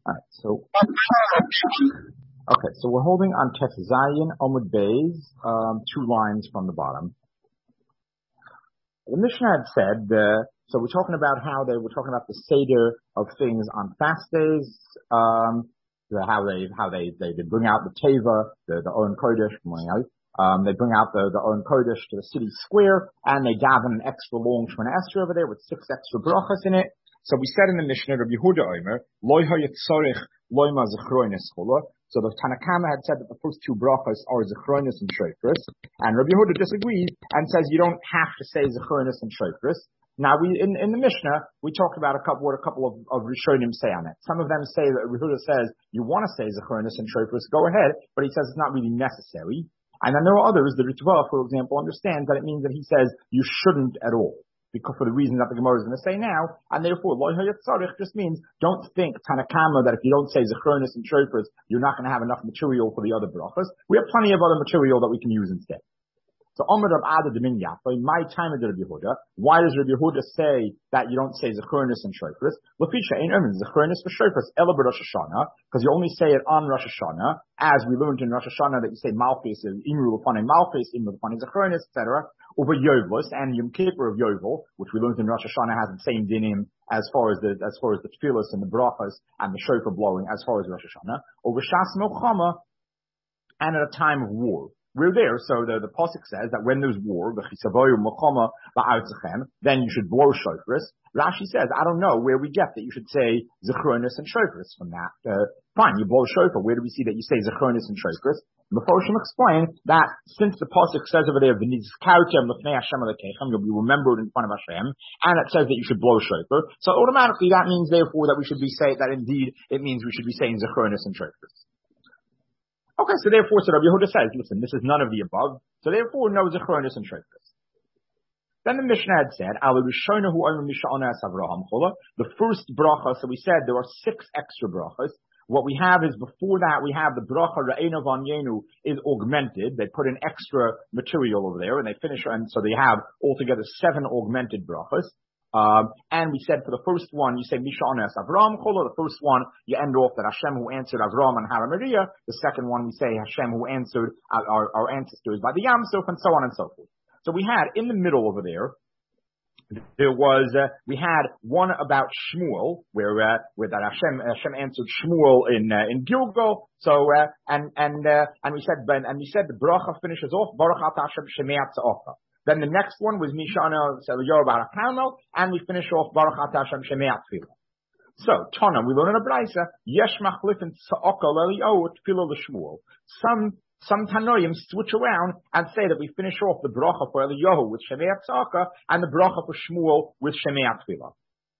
Alright, so we're holding on Tef Zayin Omud Beis, 2 lines from the bottom. The Mishnah had said, so we're talking about how they were talking about the seder of things on fast days, how they bring out the teva, the Oren Kodesh, they bring out the Oren Kodesh to the city square, and they daven an extra long Shemona Esrei over there with 6 extra brachas in it. So we said in the Mishnah, Rabbi Yehuda Omer, Loi hayetzorich loima zechronis chula. So the Tanakama had said that the first 2 brachas are zechronis and shofris, and Rabbi Yehuda disagrees and says you don't have to say zechronis and shofris. Now in the Mishnah we talked about what a couple of Rishonim say on it. Some of them say that Rabbi Yehuda says you want to say zechronis and shofris, go ahead, but he says it's not really necessary. And then there are others, the Ritva, for example, understands that it means that he says you shouldn't at all, because for the reason that the Gemara is going to say now, and therefore, Lo Hayatzarich just means, don't think Tanakama that if you don't say Zechronis and Shofris, you're not going to have enough material for the other brachas. We have plenty of other material that we can use instead. So, Omer Rav Ada Demin Yafa, in my time of Rabbi Yehuda, why does Rabbi Yehuda say that you don't say Zechronis and Shofris? Lefisha ain't Omen, Zechronis for Shofris, Ela Rosh Hashanah, because you only say it on Rosh Hashanah, as we learned in Rosh Hashanah that you say Malchus, Imru upon a Malchus, Imru upon a Zechronis, etc. Over Yovlos and Yom Kippur of Yovel, which we learned in Rosh Hashanah has the same dinim as far as the tefillas and the brachas and the shofar blowing as far as Rosh Hashanah. Over Shas Milchama, and at a time of war. We're there, so the Pasuk says that when there's war, then you should blow shofars. Rashi says, I don't know where we get that you should say Zechronis and shofars from that. Fine, you blow shofar. Where do we see that you say Zechronis and shofars? The Mephoshim explain that since the Pasuk says over there, you'll be remembered in front of Hashem, and it says that you should blow shofar, so automatically that means therefore that we should be saying that indeed it means we should be saying Zechronis and shofars. Okay, so therefore, Rabbi Yehuda says, listen, this is none of the above, so therefore, no Zechronis and Shofris. Then the Mishnah had said, the first bracha, so we said there are 6 extra brachas. What we have is before that, we have the bracha Re'ena V'Anyenu is augmented. They put in extra material over there, and they finish, and so they have altogether 7 augmented brachas. And we said for the first one, you say Misha Ones Avram Chola. The first one, you end off that Hashem who answered Avram and Hara Maria. The second one, we say Hashem who answered our ancestors by the Yam Suf, and so on and so forth. So we had in the middle over there was we had one about Shmuel, where that Hashem answered Shmuel in Gilgal. So and we said the bracha finishes off Baruch Ata Hashem Shemeat Tza'ocha. Then the next one was Mishana Seliyor Barak Hamel, and we finish off Baruch Ata Hashem Shemeat Tefillah. So Tana, we learn in a brayso Yesh Machlifin Tza'oka Leliyahu Tefillah l'Shmuel. Some Tanoim switch around and say that we finish off the bracha for Eliyahu with Shemeat Tza'oka and the bracha for Shmuel with Shemeat Tefillah.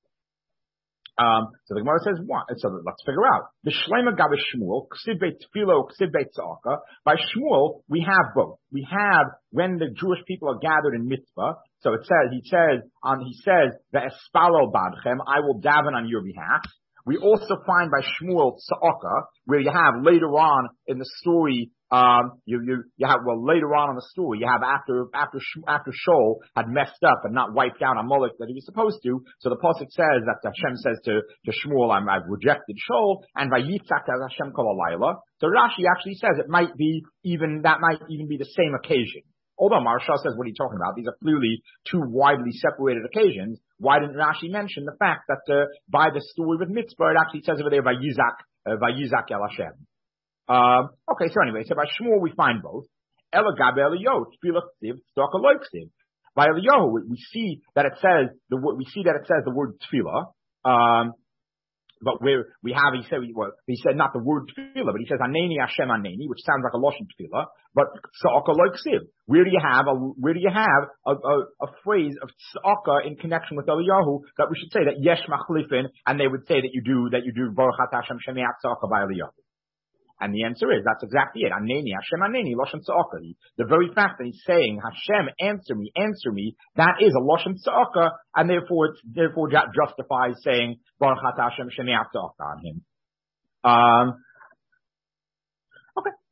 So the Gemara says what? So let's figure out. The Shlema Gabe Shmuel, Ksiv Beit Tefillah, Ksiv Beit Tza'oka. By Shmuel, we have both. We have when the Jewish people are gathered in mitzvah. So he says, Ve'espalel badchem, I will daven on your behalf. We also find by Shmuel Tza'oka, where you have later on in the story, later on in the story, you have after Shaul had messed up and not wiped out Amalek that he was supposed to. So the pasuk says that Hashem says to Shmuel, I've rejected Shaul, and by Yitzchak as Hashem kol alayla. So Rashi actually says that might be even be the same occasion. Although Maharsha says, what are you talking about? These are clearly 2 widely separated occasions. Why didn't Rashi mention the fact that by the story with Mitzvah, it actually says over there by Yizak El Hashem. Okay, so anyway, so by Shmuel we find both. Ela Gabe Eliyahu, Tefillah Ksiv, Tza'oka Lo Ksiv. By Eliyahu, we see that it says the word Tefillah. But where we have, he said not the word tefillah, but he says Aneni Hashem Aneni, which sounds like a lashon tefillah. But tza'oka lo ksiv. Where do you have a phrase of tza'oka in connection with Eliyahu that we should say that yesh machlifin, and they would say that you do Baruch Ata Hashem Shemeat Tza'oka by Eliyahu. And the answer is, that's exactly it. Aneni, Hashem Aneni, Lashon Tza'oka. The very fact that he's saying, Hashem, answer me, that is a Lashon Tza'oka, and therefore justifies saying, Baruch Ata Hashem Shemeat Tza'oka on him. Okay.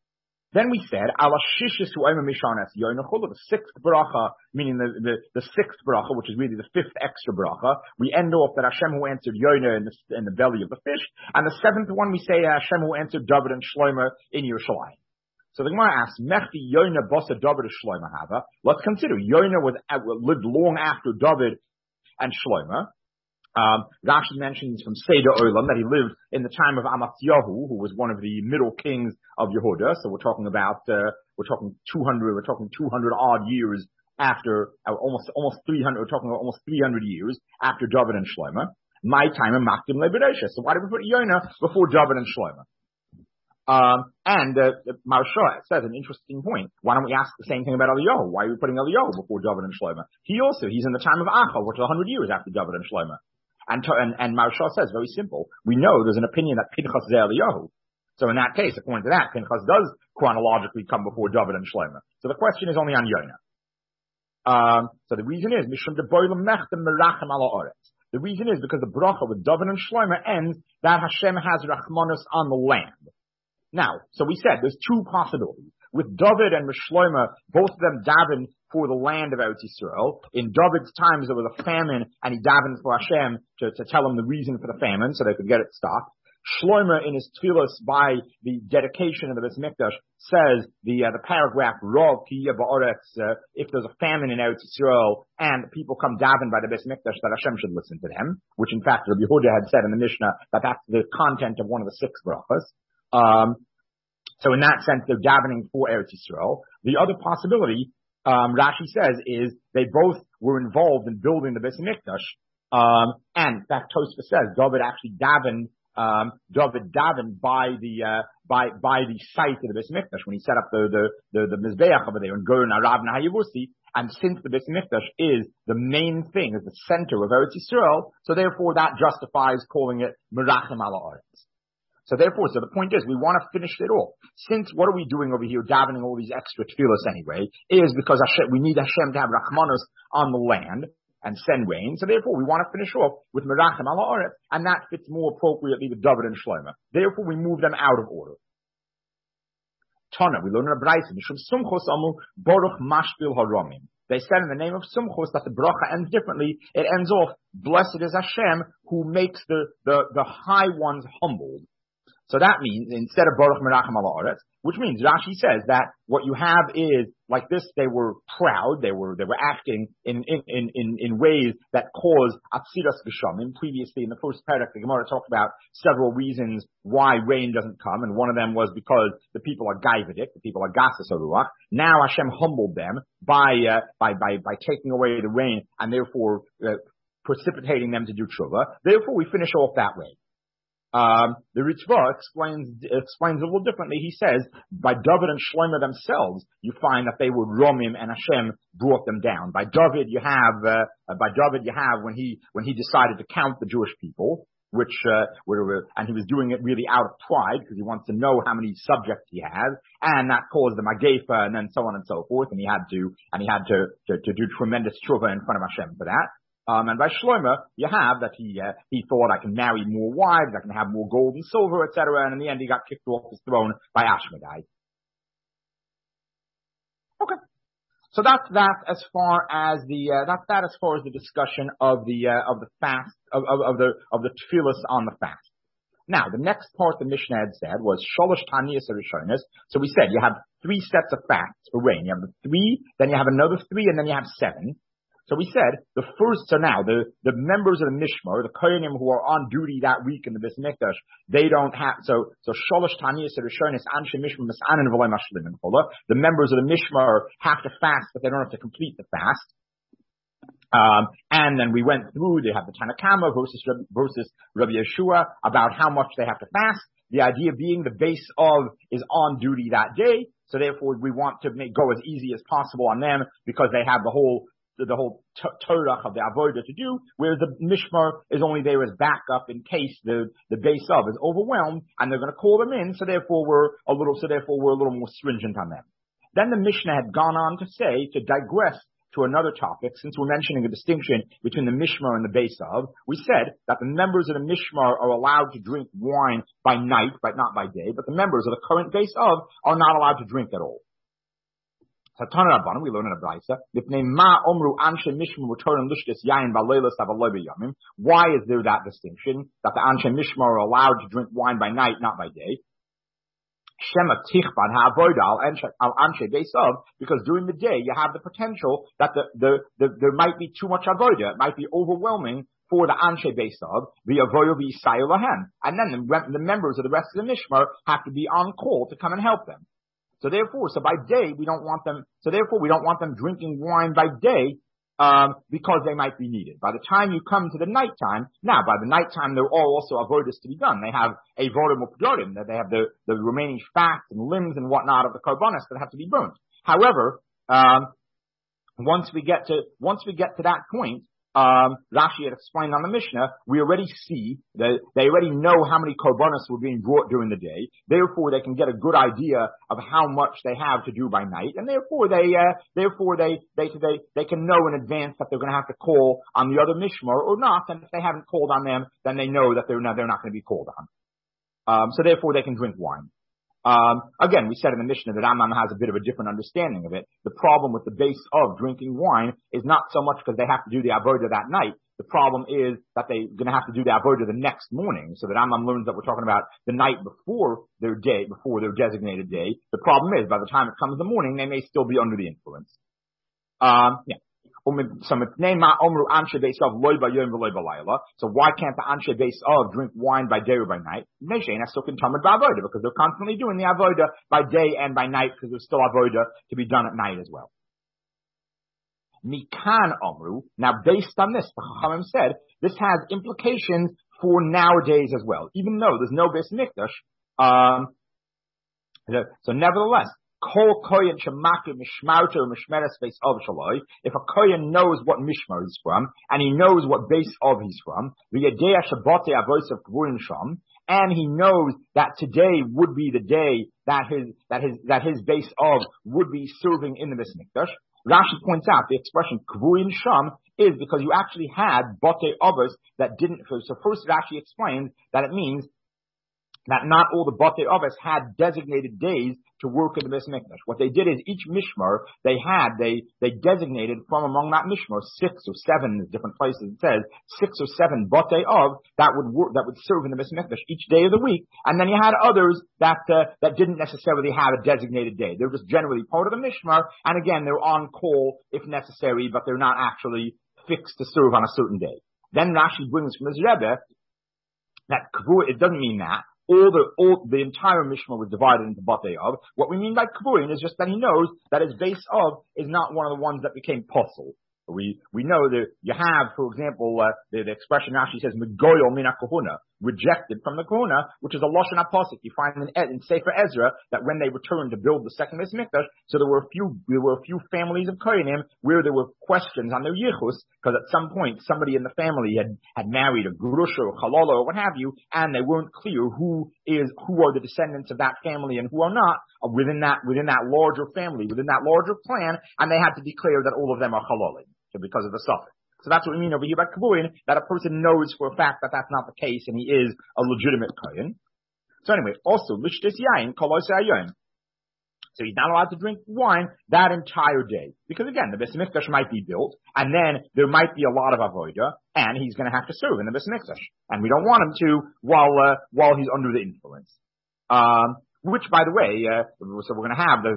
Then we said, Ala Shishis who Omer Mishanas Yoinachul, the sixth bracha, meaning the sixth bracha, which is really the fifth extra bracha. We end off that Hashem who answered Yoina in the belly of the fish. And the seventh one we say Hashem who answered David and Shlomo in Yerushalayim. So the Gemara asks, Mechti Yoina Bosa David and Shlomo Hava. Let's consider Yoina lived long after David and Shlomo. Rashi mentions from Seder Olam that he lived in the time of Amatyahu, who was one of the middle kings of Yehuda. So we're talking about, we're talking 200 odd years after, almost 300, we're talking about almost 300 years after David and Shlomo. My time in Makdim Leberesha. So why did we put Yonah before David and Shlomo? Maharsha says an interesting point. Why don't we ask the same thing about Eliyahu? Why are we putting Eliyahu before David and Shlomo? He's in the time of Achal, which is 100 years after David and Shlomo. And Maharsha says, very simple, we know there's an opinion that Pinchas is Eliyahu. So in that case, according to that, Pinchas does chronologically come before David and Shlomo. So the question is only on Yonah. So the reason is, Mishum de Boilam Mechtem Merachem ala Oretz. The reason is because the bracha with David and Shlomo ends that Hashem has Rachmanus on the land. Now, so we said there's two possibilities. With David and Shlomo, both of them daven for the land of Eretz Yisrael. In David's times, there was a famine, and he davened for Hashem to tell him the reason for the famine, so they could get it stopped. Shlomo, in his tefillos by the dedication of the Beis Mikdash, says the paragraph Rov ki yeh ba'aretz, if there's a famine in Eretz Yisrael and people come daven by the Beis Mikdash, that Hashem should listen to them, which in fact Rabbi Yehuda had said in the Mishnah that that's the content of one of the six brachas. So in that sense, they're davening for Eretz Yisrael. The other possibility, Rashi says, is they both were involved in building the Beis Mikdash. And in fact, Tosfos says David actually davened by the site of the Beis Mikdash when he set up the Mizbeach over there in Gur Narav Nahayavusi. And since the Beis Mikdash is the main thing, is the center of Eretz Yisrael, so therefore that justifies calling it Merachem ala Oretz. So therefore, the point is, we want to finish it off. Since what are we doing over here, davening all these extra tefillos anyway, is because we need Hashem to have Rachmanos on the land and send rain. So therefore, we want to finish off with Merachem ala Oretz, and that fits more appropriately with David and Shlomo. Therefore, we move them out of order. Tana, we learn in a Braisa, Mishum Sumchos Amu Baruch Mashpil Haramim. They said in the name of Sumchos that the bracha ends differently. It ends off, blessed is Hashem who makes the high ones humbled. So that means, instead of Baruch Merachem ala Oretz, which means Rashi says that what you have is, like this, they were proud, they were acting in ways that caused Atziras Geshamim. Previously in the first paragraph, the Gemara talked about several reasons why rain doesn't come, and one of them was because the people are Gaivadik, the people are Gasas Aruach. Now Hashem humbled them by taking away the rain, and therefore precipitating them to do tshuva. Therefore we finish off that way. The Ritva explains a little differently. He says, by David and Shlomo themselves, you find that they were Romim and Hashem brought them down. By David you have when he decided to count the Jewish people, and he was doing it really out of pride because he wants to know how many subjects he has, and that caused the Magefa and then so on and so forth, and he had to do tremendous tshuva in front of Hashem for that. And by Shlomo, you have that he thought, I can marry more wives, I can have more gold and silver, etc. And in the end, he got kicked off his throne by Ashmedai. Okay, so that's that as far as the discussion of the fast of the tefillos on the fast. Now, the next part the Mishnah had said was Sholosh Taniyas Rishonos. So we said you have 3 sets of fasts for rain. You have the 3, then you have another 3, and then you have 7. So we said so now the members of the Mishmar, the Kohanim who are on duty that week in the Beis Mikdash, they don't have, so Sholosh Taniyas Rishonos Anshe Mishmar Misanin V'loy Mashlim and Chola. The members of the Mishmar have to fast, but they don't have to complete the fast. And then we went through, they have the Tanakama versus Rabbi Yeshua about how much they have to fast. The idea being the base of is on duty that day. So therefore we want to go as easy as possible on them because they have the whole Torah of the Avodah to do, whereas the Mishmar is only there as backup in case the base of is overwhelmed and they're going to call them in. So therefore we're a little more stringent on them. Then the Mishnah had gone on to say, to digress to another topic, since we're mentioning a distinction between the Mishmar and the Beis Av, we said that the members of the Mishmar are allowed to drink wine by night, but not by day, but the members of the current Beis Av are not allowed to drink at all. We learn in a brayso. Why is there that distinction that the Anshe Mishmar are allowed to drink wine by night, not by day? Because during the day you have the potential that there might be too much avodah, it might be overwhelming for the Anshe Beis Av, the avodah v'yisayil lahem, and then the members of the rest of the Mishmar have to be on call to come and help them. So by day we don't want them drinking wine by day, because they might be needed. By the time you come to the nighttime, by the nighttime there are also avodas to be done. They have avodim updorim, that they have the remaining fats and limbs and whatnot of the karbonos that have to be burnt. However, once we get to that point, Rashi had explained on the Mishnah, we already see that they already know how many korbanos were being brought during the day. Therefore, they can get a good idea of how much they have to do by night, and therefore they can know in advance that they're going to have to call on the other mishmar or not. And if they haven't called on them, then they know that they're not going to be called on. So therefore, they can drink wine. Again, we said in the Mishnah that Rambam has a bit of a different understanding of it. The problem with the base of drinking wine is not so much because they have to do the avodah that night. The problem is that they're going to have to do the avodah the next morning. So that Rambam learns that we're talking about the night before their day, before their designated day. The problem is by the time it comes in the morning, they may still be under the influence. So why can't the Anshe Beis Av drink wine by day or by night? Because they're constantly doing the avodah by day and by night, because there's still avodah to be done at night as well. Mikan Omru. Now, based on this, the Chachamim said this has implications for nowadays as well, even though there's no Beis Mikdash. So nevertheless, Kol kohen shemakim mishmarto mishmeres beis av shaloi. If a kohen knows what mishmar he's from, and he knows what beis av he's from, v'yadei shabbate avos of kvurim sham, and he knows that today would be the day that his beis av would be serving in the Beis Mikdash. Rashi points out the expression kvurim sham is because you actually had bate avos that didn't. So first Rashi explains that it means that not all the Batei Avos had designated days to work in the Beis Mikdash. What they did is each mishmar they designated from among that mishmar 6 or 7 different places. It says 6 or 7 Batei Av that would serve in the Beis Mikdash each day of the week, and then you had others that didn't necessarily have a designated day. They're just generally part of the mishmar, and again they're on call if necessary, but they're not actually fixed to serve on a certain day. Then Rashi brings from his Rebbe that it doesn't mean that. The entire Mishmar was divided into Batei Av. What we mean by Kvurin is just that he knows that his base of is not one of the ones that became puzzle. We know that you have, for example, the expression Rashi says, Megoyol mina kahuna, rejected from the kahuna, which is a Lashon HaPasuk. You find in Sefer Ezra that when they returned to build the second Beis Mikdash, so there were a few families of Kohanim where there were questions on their yichus, because at some point somebody in the family had married a grusha or halala or what have you, and they weren't clear who are the descendants of that family and who are not within that larger family, within that larger clan, and they had to declare that all of them are halali. So because of the suffix. So that's what we mean over here by Kvurin, that a person knows for a fact that that's not the case and he is a legitimate Kohen. So anyway, also, Lishtis Yain, Kolosei Ayon. So he's not allowed to drink wine that entire day. Because again, the Beis Mikdash might be built, and then there might be a lot of avodah, and he's going to have to serve in the Beis Mikdash. And we don't want him to while he's under the influence. Which, by the way, so we're going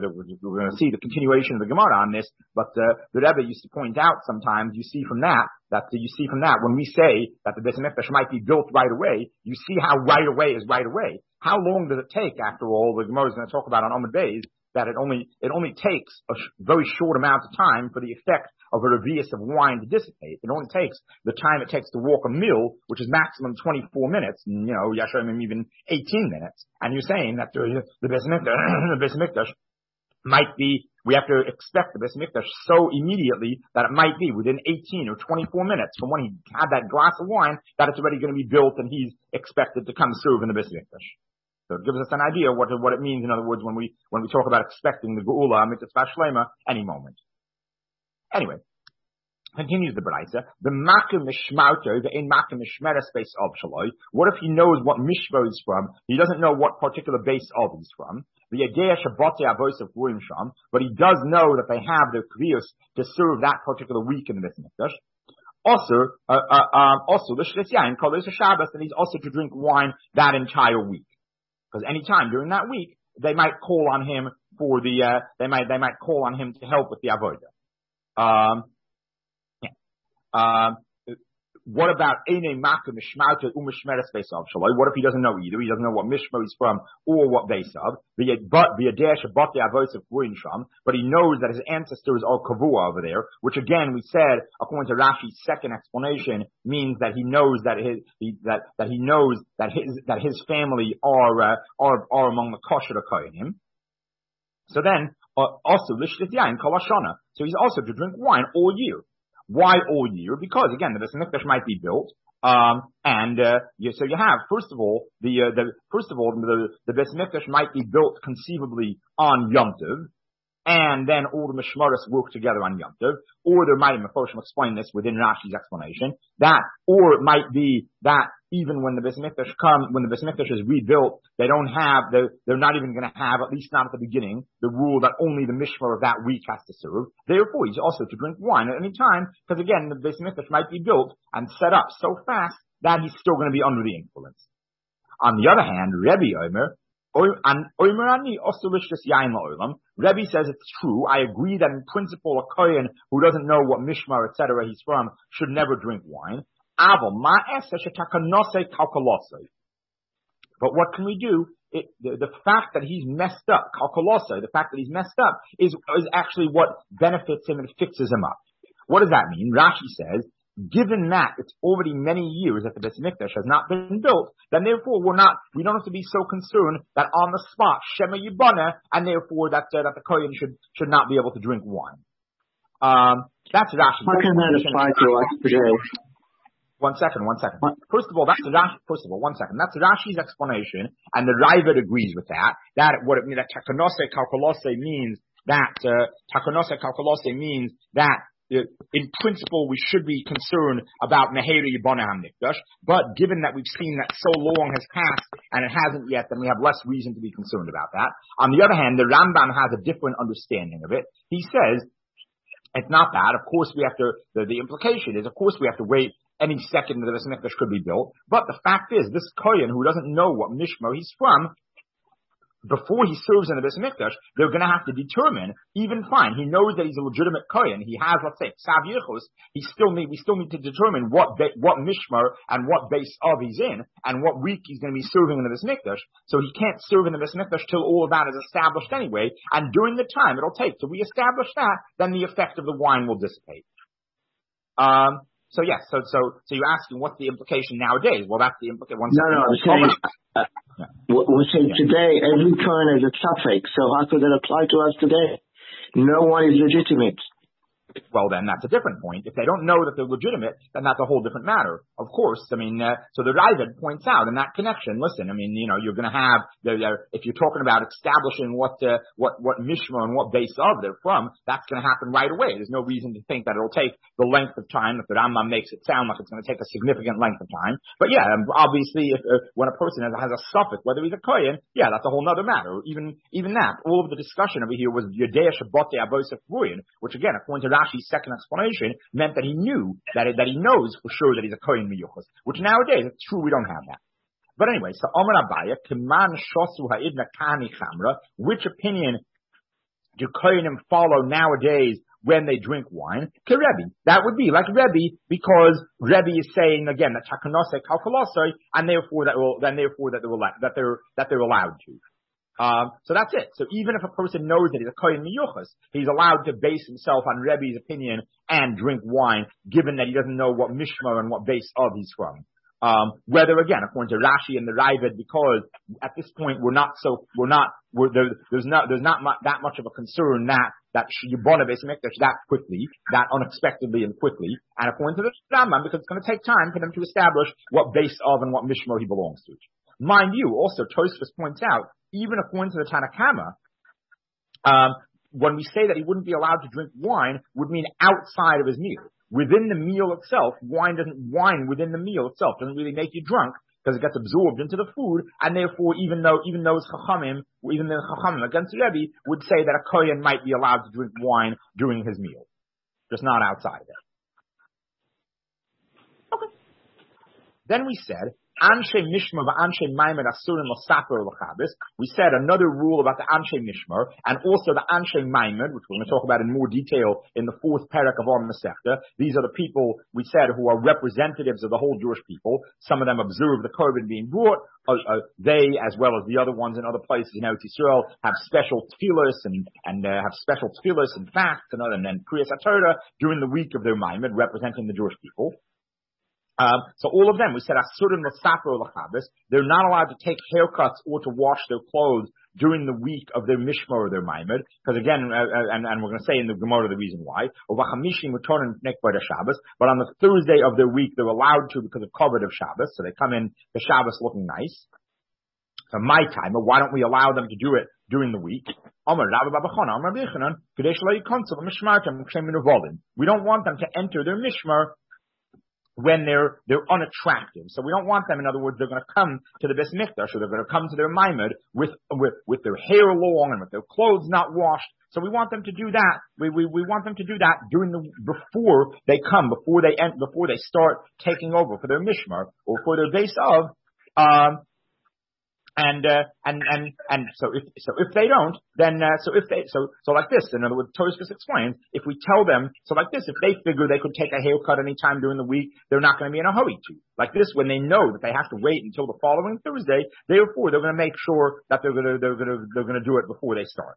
to see the continuation of the Gemara on this, but the Rebbe used to point out sometimes, you see from that when we say that the Beis Mikdash might be built right away, you see how right away is right away. How long does it take, after all, the Gemara is going to talk about on Amud Beis, that it only takes a very short amount of time for the effect of a revius of wine to dissipate. It only takes the time it takes to walk a mil, which is maximum 24 minutes, Yashomim even 18 minutes. And you're saying that the Beis Mikdash might be, we have to expect the Beis Mikdash so immediately that it might be within 18 or 24 minutes from when he had that glass of wine that it's already going to be built and he's expected to come serve in the Beis Mikdash. So it gives us an idea what it means, in other words, when we talk about expecting the Geula, Mitzvah Shlema, any moment. Anyway, continues the Braisa. The Makim Mishmauto, the in Makim Mishmera space of Shaloi. What if he knows what Mishmo is from? He doesn't know what particular base of he's from. The Yedea Shabbote Avos of Purim Sham, but he does know that they have their Kriyos to serve that particular week in the Beis Mikdash. Also, the Shlitzia and Kolos Shabbos, and he's also to drink wine that entire week. Because any time during that week, they might call on him for the, they might call on him to help with the Avodah. What about Eine Makim Mishmauta Umishmera space of Shaloi? What if he doesn't know either? He doesn't know what Mishmo he's from or what base of. But he knows that his ancestors are Kavua over there, which again we said, according to Rashi's second explanation, means that he knows that his family are among the kosher Kohanim. So then also Lishlit Yain Kalashana. So he's also to drink wine all year. Why all year? Because again, the Beis Mikdash might be built, so you have first of all the Beis Mikdash might be built conceivably on Yom Tov, and then all the Mishmaros work together on Yom Tov, or there might be Mefoshim explain this within Rashi's explanation or it might be that even when the Beis Mikdash is rebuilt, they're not even going to have, at least not at the beginning, the rule that only the Mishmar of that week has to serve. Therefore, he's also to drink wine at any time, because again, the Beis Mikdash might be built and set up so fast that he's still going to be under the influence. On the other hand, Rebbe Omer, Rebbe says it's true. I agree that in principle a Kohen who doesn't know what Mishmar, etc. he's from should never drink wine. But what can we do? The fact that he's messed up, the fact that he's messed up is actually what benefits him and fixes him up. What does that mean? Rashi says, given that it's already many years that the Beis Mikdash has not been built, then therefore we don't have to be so concerned that on the spot, Shema Yibana, and therefore that the Kohen should not be able to drink wine. That's Rashi. How can that apply to us today? One second. First of all, that's Rashi's explanation, and the Raavad agrees with that. That Takanose Kalkolose means that in principle we should be concerned about Meheri Yibana HaMikdash, but given that we've seen that so long has passed and it hasn't yet, then we have less reason to be concerned about that. On the other hand, the Rambam has a different understanding of it. He says it's not bad. Of course, we have to. The implication is, of course, we have to wait any second that the Beis Mikdash could be built. But the fact is, this Kohen who doesn't know what Mishmo he's from, before he serves in the Beis Mikdash, they're going to have to determine, even fine, he knows that he's a legitimate Kohen, he has, let's say, Ksav Yichus, we still need to determine what Mishmar and what base of he's in, and what week he's going to be serving in the Beis Mikdash. So he can't serve in the Beis Mikdash till all of that is established anyway, and during the time it'll take to reestablish that, then the effect of the wine will dissipate. So yes, so you're asking what's the implication nowadays? Well, that's the implication. We're saying today every Kohen is a tzafek, so how could that apply to us today? No one is legitimate. Well, then that's a different point. If they don't know that they're legitimate, then that's a whole different matter. Of course, so the Raavad points out in that connection, listen, you're going to have, if you're talking about establishing what Mishma and what base of they're from, that's going to happen right away. There's no reason to think that it'll take the length of time, if the Rambam makes it sound like it's going to take a significant length of time. But yeah, obviously, when a person has a suffix, whether he's a Kohen, yeah, that's a whole other matter. Even that, all of the discussion over here was Yedea Shabbote Avos of Purim, which again, according to Rashi's second explanation, meant that he knew that he knows for sure that he's a Kohen Miyuchos, which nowadays it's true we don't have that. But anyway, so Amar Abaya, Kiman Shosu Ha'idna Kani Chamra, which opinion do Kohenim follow nowadays when they drink wine? To Rebbe. That would be like Rebbe, because Rebbe is saying again that Takanose Kalkolosoi, and therefore that they're allowed to. So that's it. So even if a person knows that he's a Kohen Miyuchas, he's allowed to base himself on Rebbe's opinion and drink wine, given that he doesn't know what Mishmar and what base of he's from. Whether again, according to Rashi and the Raavad, because at this point there's not that much of a concern that Yibana Beis Mikdash that quickly, that unexpectedly and quickly, and according to the Rambam, because it's going to take time for them to establish what base of and what Mishmar he belongs to. Mind you, also Tosfos points out, even according to the Tanakama, when we say that he wouldn't be allowed to drink wine, would mean outside of his meal. Within the meal itself, wine within the meal itself doesn't really make you drunk because it gets absorbed into the food, and therefore even though it's Chachamim, even the Chachamim against the Rebbe would say that a Kohen might be allowed to drink wine during his meal, just not outside it. Okay. Then we said, Anshe Mishmar v'Anshe Maimed Asurim L'Saper L'Chabes. We said another rule about the Anshe Mishmar and also the Anshe Maimed, which we're going to talk about in more detail in the fourth parak of our Masechta. These are the people, we said, who are representatives of the whole Jewish people. Some of them observe the korban being brought. They, as well as the other ones in other places in Eretz Yisrael, have special tefillos and have special tefillos and fasts and Kriyas HaTorah during the week of their Maimed, representing the Jewish people. So all of them, we said, Asurim L'Saper L'Chabes, they're not allowed to take haircuts or to wash their clothes during the week of their Mishmar or their Maimed, because again, and we're going to say in the Gemara the reason why, but on the Thursday of their week, they're allowed to because of covered of Shabbos, so they come in the Shabbos looking nice. So my time, but why don't we allow them to do it during the week? We don't want them to enter their Mishmar when they're unattractive. So we don't want them, in other words, they're going to come to the Beis Mikdash, or they're going to come to their Maimed with their hair long and with their clothes not washed. So we want them to do that. We want them to do that before they come, before they start taking over for their Mishmar or for their base of, and so if they don't, then so like this. In other words, Tosfos explains, if we tell them, so like this, if they figure they could take a haircut any time during the week, they're not going to be in a hurry to. Like this, when they know that they have to wait until the following Thursday, therefore they're going to make sure that they're going to do it before they start.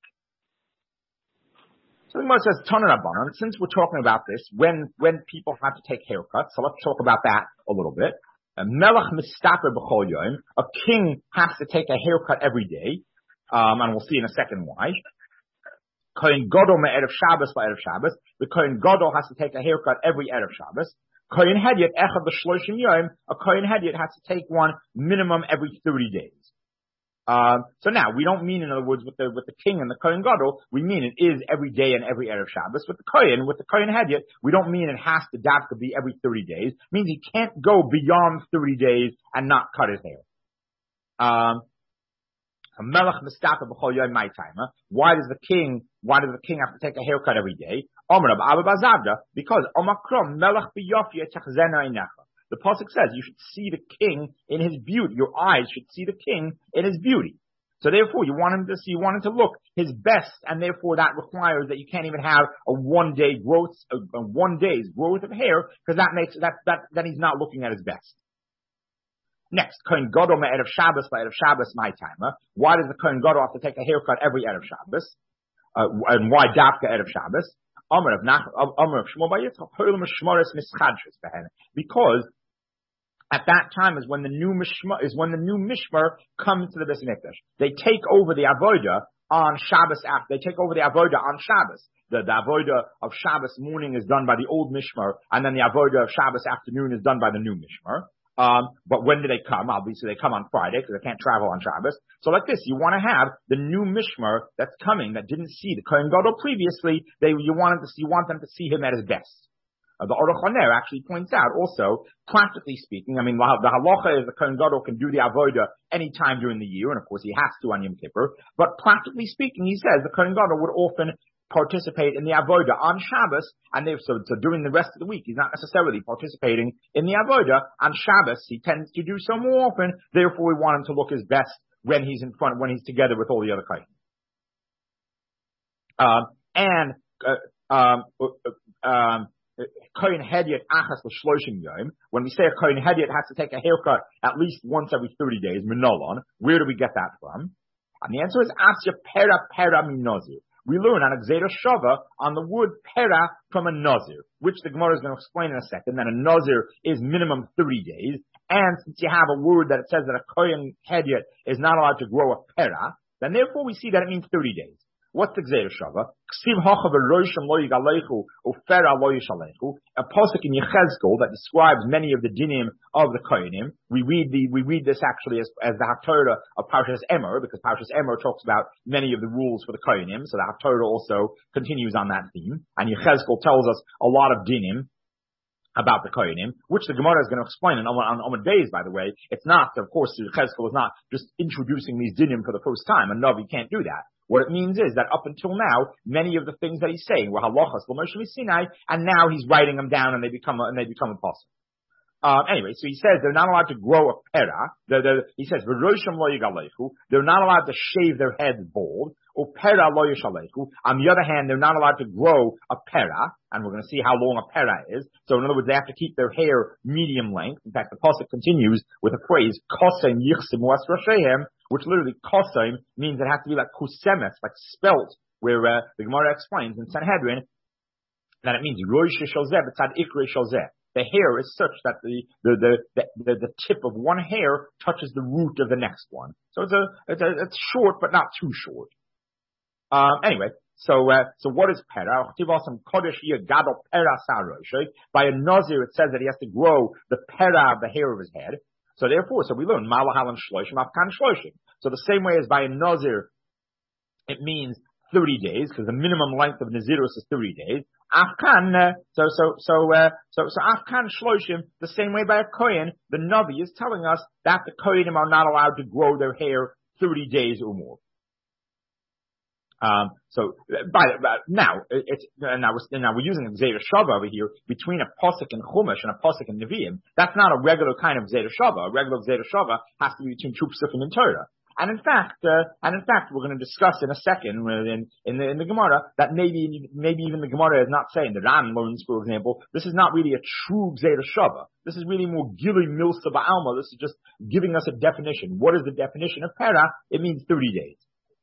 So the Gemara says, Tana Rabbanan, since we're talking about this, when people have to take haircuts, so let's talk about that a little bit. A melech mistaper b'chol yom. A king has to take a haircut every day, and we'll see in a second why. Kohen Gadol me'erev Shabbos ba'erev Shabbos. The Kohen Gadol has to take a haircut every erev Shabbos. Kohen Hedyot echad b'shloshim yom. A Kohen Hedyot has to take one minimum every 30 days. So now, we don't mean, in other words, with the king and the Kohen Gadol, we mean it is every day and every erev Shabbos. With the Kohen Hedyot, we don't mean it has to be every 30 days. It means he can't go beyond 30 days and not cut his hair. Melech mistaper b'chol yom my time. Why does the king have to take a haircut every day? Because Omakrom melech b'yofya tachzena einecha. The pasuk says you should see the king in his beauty. Your eyes should see the king in his beauty. So therefore, you want him to look his best, and therefore that requires that you can't even have a 1 day's growth of hair, because that makes that he's not looking at his best. Next, Kohen Gadol me'erev Shabbos ba'erev Shabbos my time. Why does the Kohen Gadol have to take a haircut every erev Shabbos? And why dafka erev Shabbos? Because at that time is when the new mishmar comes to the Beis Mikdash. They take over the avoda on Shabbos after. They take over the avoda on Shabbos. The avoda of Shabbos morning is done by the old mishmar, and then the avoda of Shabbos afternoon is done by the new mishmar. But when do they come? Obviously they come on Friday because they can't travel on Shabbos. So like this, you want to have the new mishmar that's coming that didn't see the Kohen Gadol previously. You want them to see him at his best. The Aruch LaNer actually points out also, practically speaking, I mean, the halacha is the Kohen Gadol can do the avoda any time during the year, and of course he has to on Yom Kippur. But practically speaking, he says the Kohen Gadol would often participate in the avoda on Shabbos, and so during the rest of the week, he's not necessarily participating in the avoda. On Shabbos, he tends to do so more often. Therefore, we want him to look his best when he's together with all the other kohen. Kohen Hedyot achas l'shloshim yom. When we say a Kohen Hedyot has to take a haircut at least once every 30 days, minolon, where do we get that from? And the answer is asya pera minozir. We learn on a Gzeira Shava on the word pera from a nazir, which the Gemara is going to explain in a second, that a nazir is minimum 30 days. And since you have a word that it says that a Kohen Hedyot is not allowed to grow a pera, then therefore we see that it means 30 days. What's the Gzeir Shava? A pasuk in Yechezkel that describes many of the dinim of the Kohanim. We read this actually as the Haftorah of Parshas Emor, because Parshas Emor talks about many of the rules for the Kohanim. So the Haftorah also continues on that theme, and Yechezkel tells us a lot of dinim about the Kohanim, which the Gemara is going to explain on Amud Beis, by the way. It's not, of course, Yechezkel is not just introducing these dinim for the first time. A Navi can't do that. What it means is that up until now, many of the things that he's saying were halachas l'Moshe Sinai, and now he's writing them down and they become a pasuk. Anyway, so he says they're not allowed to grow a pera. He says v'rosham lo yigalechu. They're not allowed to shave their heads bald. Or pera lo yishalechu. On the other hand, they're not allowed to grow a pera, and we're going to see how long a pera is. So in other words, they have to keep their hair medium length. In fact, the pasuk continues with a phrase koseim yichsimu as rashehem, which literally koseim means it has to be like kusemes, like spelt, where the Gemara explains in Sanhedrin that it means rosh shalzeh b'tzad ikre shalzeh. The hair is such that the tip of one hair touches the root of the next one. So it's short, but not too short. Anyway, so what is pera? By a nazir, it says that he has to grow the pera of the hair of his head. So therefore, we learn malahalan shloshim afkan shloshim. So the same way as by a nazir, it means 30 days, because the minimum length of nazirus is 30 days. Afkan, so afkan shloshim, the same way by a kohen, the Navi is telling us that the kohenim are not allowed to grow their hair 30 days or more. Now we're using a Gzeir Shava over here between a pasuk in Chumash and a pasuk in Nevi'im. That's not a regular kind of Gzeir Shava. A regular Gzeir Shava has to be between two psukim in Torah. And in fact, we're going to discuss in a second in the Gemara that maybe even the Gemara is not saying, the Ran learns, for example, this is not really a true Gzeir Shava. This is really more Gili Milsa Ba'alma. This is just giving us a definition. What is the definition of Pera? It means 30 days.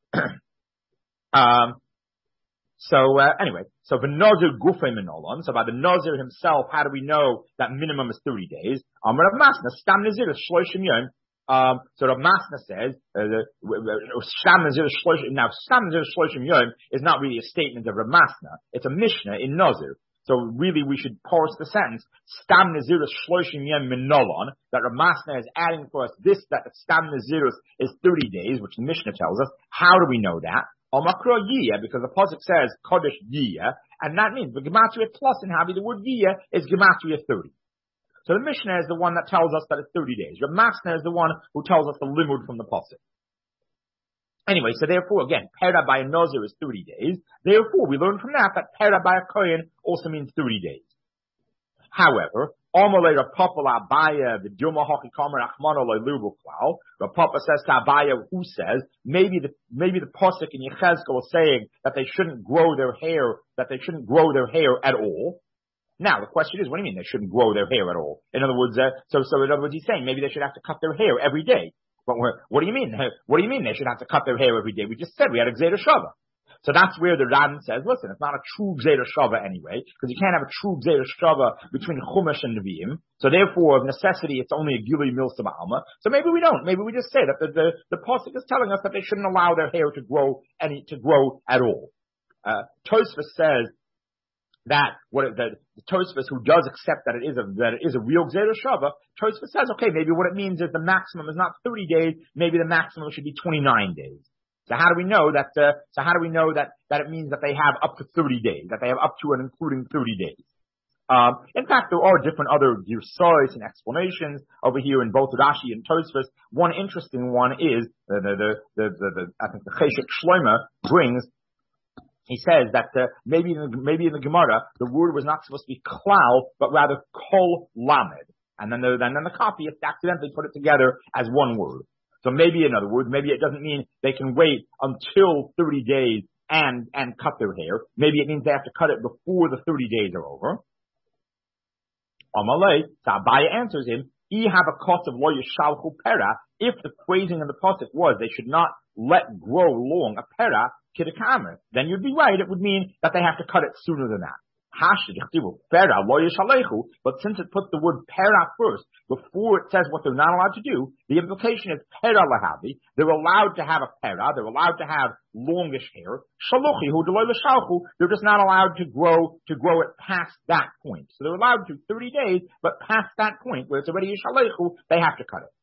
Anyway, so the Nazir Gufay Minolan, so by the Nazir himself, how do we know that minimum is 30 days? Rav Masna, Stam Nazir is Shloshim Yom. So Rav Masna says, Stam Nazir Shloshim Yom is not really a statement of Rav Masna. It's a Mishnah in Nazir. So really we should parse the sentence, Stam Nazirus Shloshim Yom Minolan, that Rav Masna is adding for us this, that the Stam Nazirus is 30 days, which the Mishnah tells us. How do we know that? Omakro Yiyah, because the pasuk says Kodesh Yiyah, and that means the Gematria plus in Havi, the word Yiyah is Gematria 30. So the Mishnah is the one that tells us that it's 30 days. Rav Masna is the one who tells us the limud from the pasuk. Anyway, so therefore, again, Pera by a Nazir is 30 days. Therefore, we learn from that Pera by a Kohen also means 30 days. However, Rav Papa says to Abaya, who says maybe the pasuk in Yechezkel is saying that they shouldn't grow their hair at all. Now the question is, what do you mean they shouldn't grow their hair at all? In other words, he's saying maybe they should have to cut their hair every day. But what do you mean? What do you mean they should have to cut their hair every day? We just said we had a Gzeir Shava. So that's where the Ran says, listen, it's not a true Gzeir Shava anyway, because you can't have a true Gzeir Shava between Chumash and Nevi'im. So therefore, of necessity, it's only a Gili Milsa Ba'alma. So maybe we don't. Maybe we just say that the pasuk is telling us that they shouldn't allow their hair to grow at all. Tosfos says that the Tosfos, who does accept that it is a real Gzeir Shava, Tosfos says, okay, maybe what it means is the maximum is not 30 days, maybe the maximum should be 29 days. So how do we know that it means that they have up to 30 days, that they have up to and including 30 days? In fact, there are different other girsos and explanations over here in both Rashi and Tosfos. One interesting one is I think the Cheshek Shlomo brings. He says that maybe in the Gemara the word was not supposed to be klal, but rather kol lamed, and then the copyists accidentally put it together as one word. So maybe, in other words, maybe it doesn't mean they can wait until 30 days and cut their hair. Maybe it means they have to cut it before the 30 days are over. Amalei, Abaya answers him, have a cost of lo yishalchu pera. If the phrasing of the pasuk was they should not let grow long a pera kidakamer, then you'd be right. It would mean that they have to cut it sooner than that. But since it puts the word pera first, before it says what they're not allowed to do, the implication is pera lahavi. They're allowed to have a pera. They're allowed to have longish hair. They're just not allowed to grow it past that point. So they're allowed to 30 days, but past that point where it's already yishalechu, they have to cut it.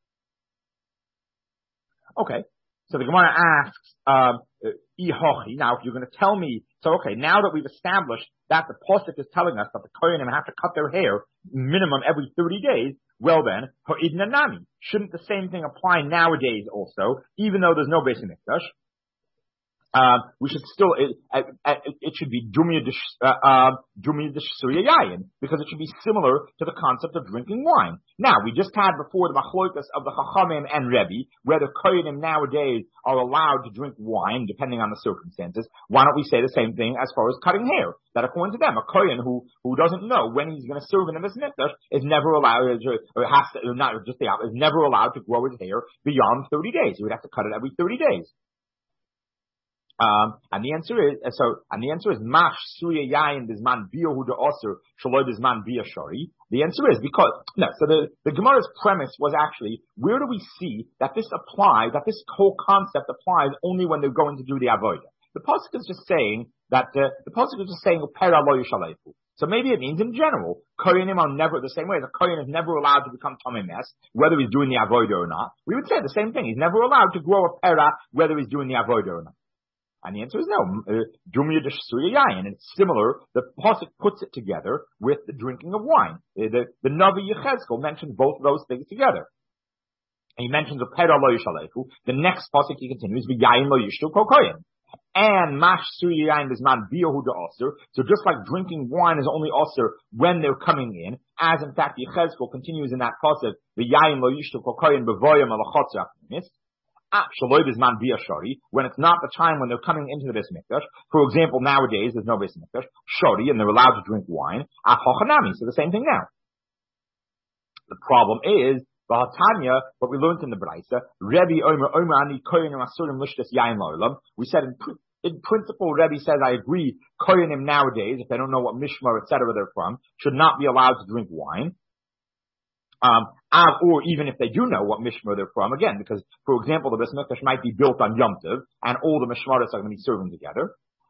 Okay. So the Gemara asks, now if you're going to tell me, now that we've established that the Pasuk is telling us that the Kohanim have to cut their hair minimum every 30 days, well then, shouldn't the same thing apply nowadays also, even though there's no Beis Hamikdash? We should still, it should be Dumya D'Shsuya Yayin, because it should be similar to the concept of drinking wine. Now, we just had before the Machlokas of the Chachamim and Rebbe, whether Kohanim nowadays are allowed to drink wine, depending on the circumstances. Why don't we say the same thing as far as cutting hair? That according to them, a Kohen who doesn't know when he's going to serve in the Beis Hamikdash is never allowed, is never allowed to grow his hair beyond 30 days. He would have to cut it every 30 days. And the answer is mash suya yayin bisman biyahu de'oser shaloi bisman biyashari. The answer is because the Gemara's premise was actually, where do we see that this whole concept applies only when they're going to do the avodah? The pasuk is just saying pera lo yishalefu. So maybe it means in general, Kohanim are never the same way. The Kohen is never allowed to become Tomei Mes, whether he's doing the avodah or not. We would say the same thing. He's never allowed to grow a pera, whether he's doing the avodah or not. And the answer is no. Dumya D'Shsuya Yayin. It's similar. The pasuk puts it together with the drinking of wine. The Navi Yechezkel mentions both of those things together. And he mentions a pera lo yishalefu. The next pasuk he continues, v'yayin lo yishtu kol kohen. And mash suya yayin bisman biyahu de'aser. So just like drinking wine is only aser when they're coming in, as in fact Yechezkel continues in that pasuk, v'yayin lo yishtu kol kohen b'voyam alachotzer achnis. When it's not the time when they're coming into the Beis Hamikdash. For example, nowadays there's no Beis Hamikdash, shori, and they're allowed to drink wine. So the same thing now. The problem is, what we learned in the Braisa, we said in principle, Rebbe says, I agree, Kohanim nowadays, if they don't know what Mishmar, etc. they're from, should not be allowed to drink wine. Or even if they do know what Mishmar they're from, again, because, for example, the Beis Hamikdash might be built on Yom Tov, and all the Mishmaros are going to be serving together.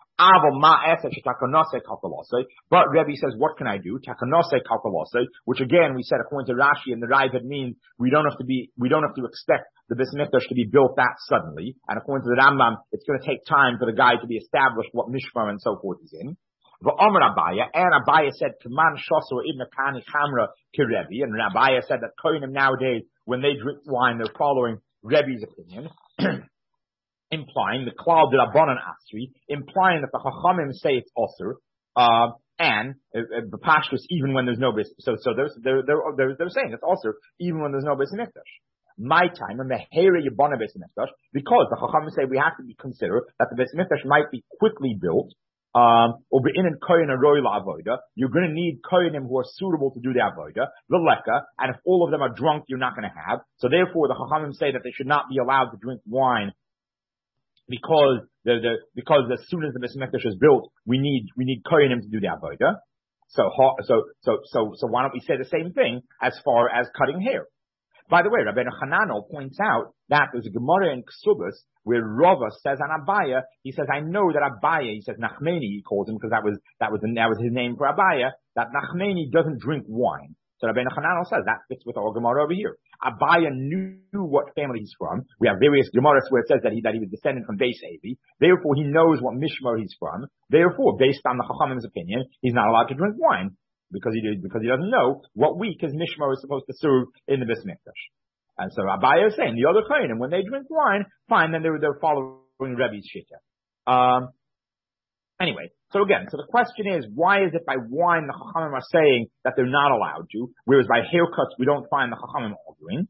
But Rebbe says, what can I do? Which again, we said, according to Rashi and the Raavad, means we don't have to expect the Beis Hamikdash to be built that suddenly. And according to the Rambam, it's going to take time for the guy to be established what Mishmar and so forth is in. And Abaya said, Kaman Shosur Ibn Kani Chamra Kirebi, and Abaya said that Kohanim nowadays, when they drink wine, they're following Rebbe's opinion, implying the Klal de Rabbanan Asri, implying that the Chachamim say it's Osir, and the Pashtus even when there's no Beis. So they're saying it's Osir even when there's no Beis Hamikdash. My time, and Mehera Yibana Beis Hamikdash, because the Chachamim say we have to consider that the Beis Hamikdash might be quickly built. Or be in kohen and roila avoda, you're going to need kohenim who are suitable to do the avoda, the leka, and if all of them are drunk, you're not going to have. So therefore, the chachamim say that they should not be allowed to drink wine because as soon as the Beis Hamikdash is built, we need kohenim to do the avoda. So why don't we say the same thing as far as cutting hair? By the way, Rabbeinu Hananel points out that there's a Gemara in Ksubas where Rava says on Abaya, he says, I know that Abaya, he says Nachmeni, he calls him because that was his name for Abaya, that Nachmeni doesn't drink wine. So Rabbeinu Hananel says that fits with our Gemara over here. Abaya knew what family he's from. We have various Gemaras where it says that he was descended from Beis Avi. Therefore, he knows what Mishmar he's from. Therefore, based on the Chachamim's opinion, he's not allowed to drink wine. Because he doesn't know what week his Mishmar is supposed to serve in the Beis Hamikdash. And so Abaya is saying the other Kohanim, when they drink wine, fine, then they're following Rebbe's Shita. Anyway, so the question is, why is it by wine the Chachamim are saying that they're not allowed to, whereas by haircuts we don't find the Chachamim arguing?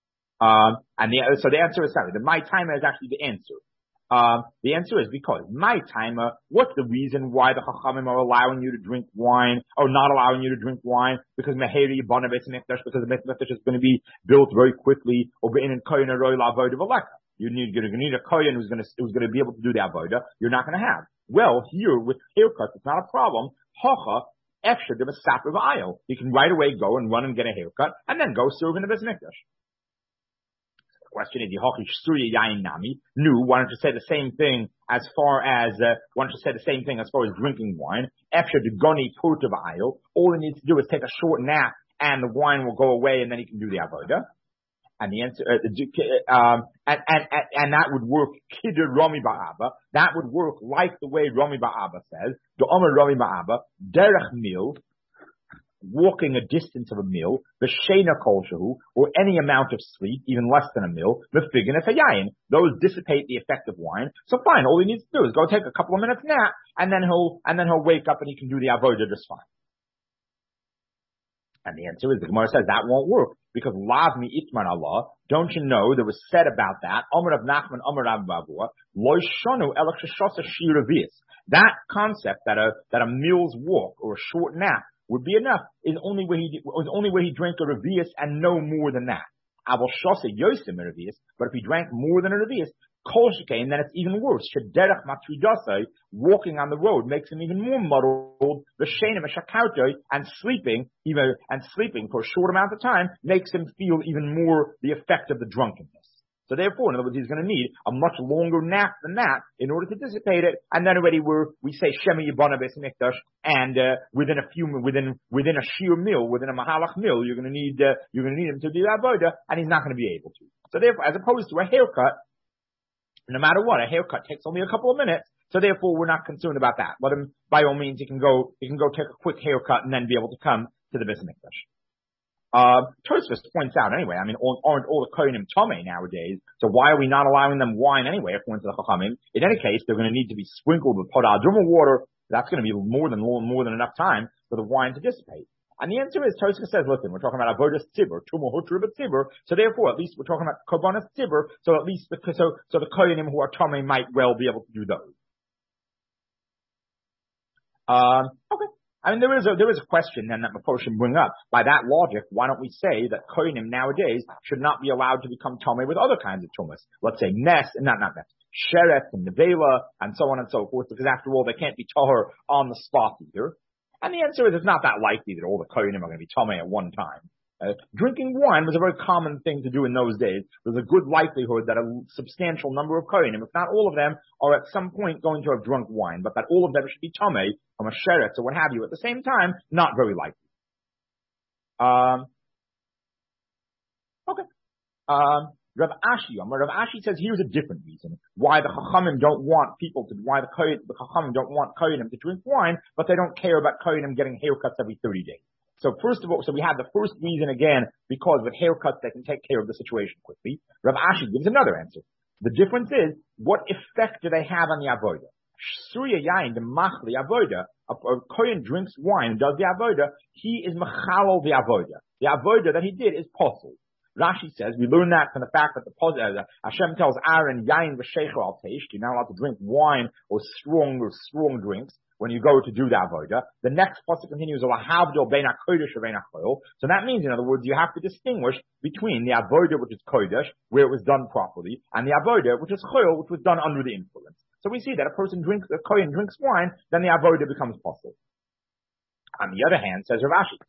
So the answer is sorry. The my timer is actually the answer. The answer is because my timer, what's the reason why the Chachamim are allowing you to drink wine, or not allowing you to drink wine? Because Meheri Yibana Beis Hamikdash, because the Beis Hamikdash is going to be built very quickly, or in Kohen Aroi La'avoda V'Leka. You're going to need a Kohen who's going to be able to do the Avoda. You're not going to have. Well, here with haircuts, it's not a problem. Hacha, Efshar de Basap of Ayil. You can right away go and run and get a haircut and then go serve in the Beis Mikdash. The question is, why don't you say the same thing as far as drinking wine? Efshar de Goni Purt of Ayil. All he needs to do is take a short nap and the wine will go away and then he can do the avodah. And the answer, and that would work. Kidder Rami Ba'aba. That would work like the way Rami Ba'aba says. The Omer Rami Ba'aba, derech mil, walking a distance of a mil, v'sheina kol shehu, or any amount of sleep, even less than a mil, v'figin efayayin. Those dissipate the effect of wine. So fine, all he needs to do is go take a couple of minutes nap, and then he'll wake up and he can do the avodah just fine. And the answer is, the Gemara says that won't work because lav mi itman Allah. Don't you know there was said about that? Omer of Nachman, Omer of Babua, lo shonu elach sheshosa shiravis. That concept that a meal's walk or a short nap would be enough is only where he drank a revius and no more than that. Aval shosa yosim a revius, but if he drank more than a revius, kol shekain, then it's even worse. Shederach matridasai, walking on the road makes him even more muddled. The shenim shakautoi, and sleeping for a short amount of time makes him feel even more the effect of the drunkenness. So therefore, in other words, he's going to need a much longer nap than that in order to dissipate it. And then already we say Shema Yibana Beis Mikdash, and within a sheer meal, within a mahalach meal, you're going to need him to do avodah, and he's not going to be able to. So therefore, as opposed to a haircut, no matter what, a haircut takes only a couple of minutes. So therefore, we're not concerned about that. Let him, by all means, he can go take a quick haircut and then be able to come to the Beis Mikdash. Tosfos points out anyway, aren't all the Kohanim Tomei nowadays, so why are we not allowing them wine anyway, according to the Chachamim? In any case, they're going to need to be sprinkled with Podah Adruma water. That's going to be more than enough time for the wine to dissipate. And the answer is, Tosfos says, listen, we're talking about Avodas Tzibur, Tumah Hutra B'Tzibur, so therefore, at least we're talking about Korbanos Tzibur, so at least, so the Kohanim who are Tomei might well be able to do those. Okay. I mean, there is a question then that Mephoshim bring up. By that logic, why don't we say that Kohanim nowadays should not be allowed to become Tomei with other kinds of Tumas? Let's say Nes, not Nes, Sheret and Nevela, and so on and so forth, because after all, they can't be Tahor on the spot either. And the answer is it's not that likely that all the Kohanim are going to be Tomei at one time. Drinking wine was a very common thing to do in those days. There's a good likelihood that a substantial number of Kohanim, if not all of them, are at some point going to have drunk wine, but that all of them should be Tomei from a Sheret or what have you. At the same time, not very likely. Okay. Rav Ashi says here's a different reason why the Chachamim don't want the Chachamim don't want Kohanim to drink wine, but they don't care about Kohanim getting haircuts every 30 days. So first of all, we have the first reason again, because with haircuts they can take care of the situation quickly. Rav Ashi gives another answer. The difference is, what effect do they have on the avodah? Surya yain, the machli avodah. A kohen drinks wine, does the avodah. He is mechalal the avodah. The avodah that he did is possible. Rashi says we learn that from the fact that Hashem tells Aaron yain v'sheicho al teish. You're not allowed to drink wine or strong drinks when you go to do the avodah. The next pasuk continues, so that means, in other words, you have to distinguish between the avodah, which is kodesh, where it was done properly, and the avodah, which is chol, which was done under the influence. So we see that a kohen drinks wine, then the avodah becomes possible. On the other hand, says Rav Ashi,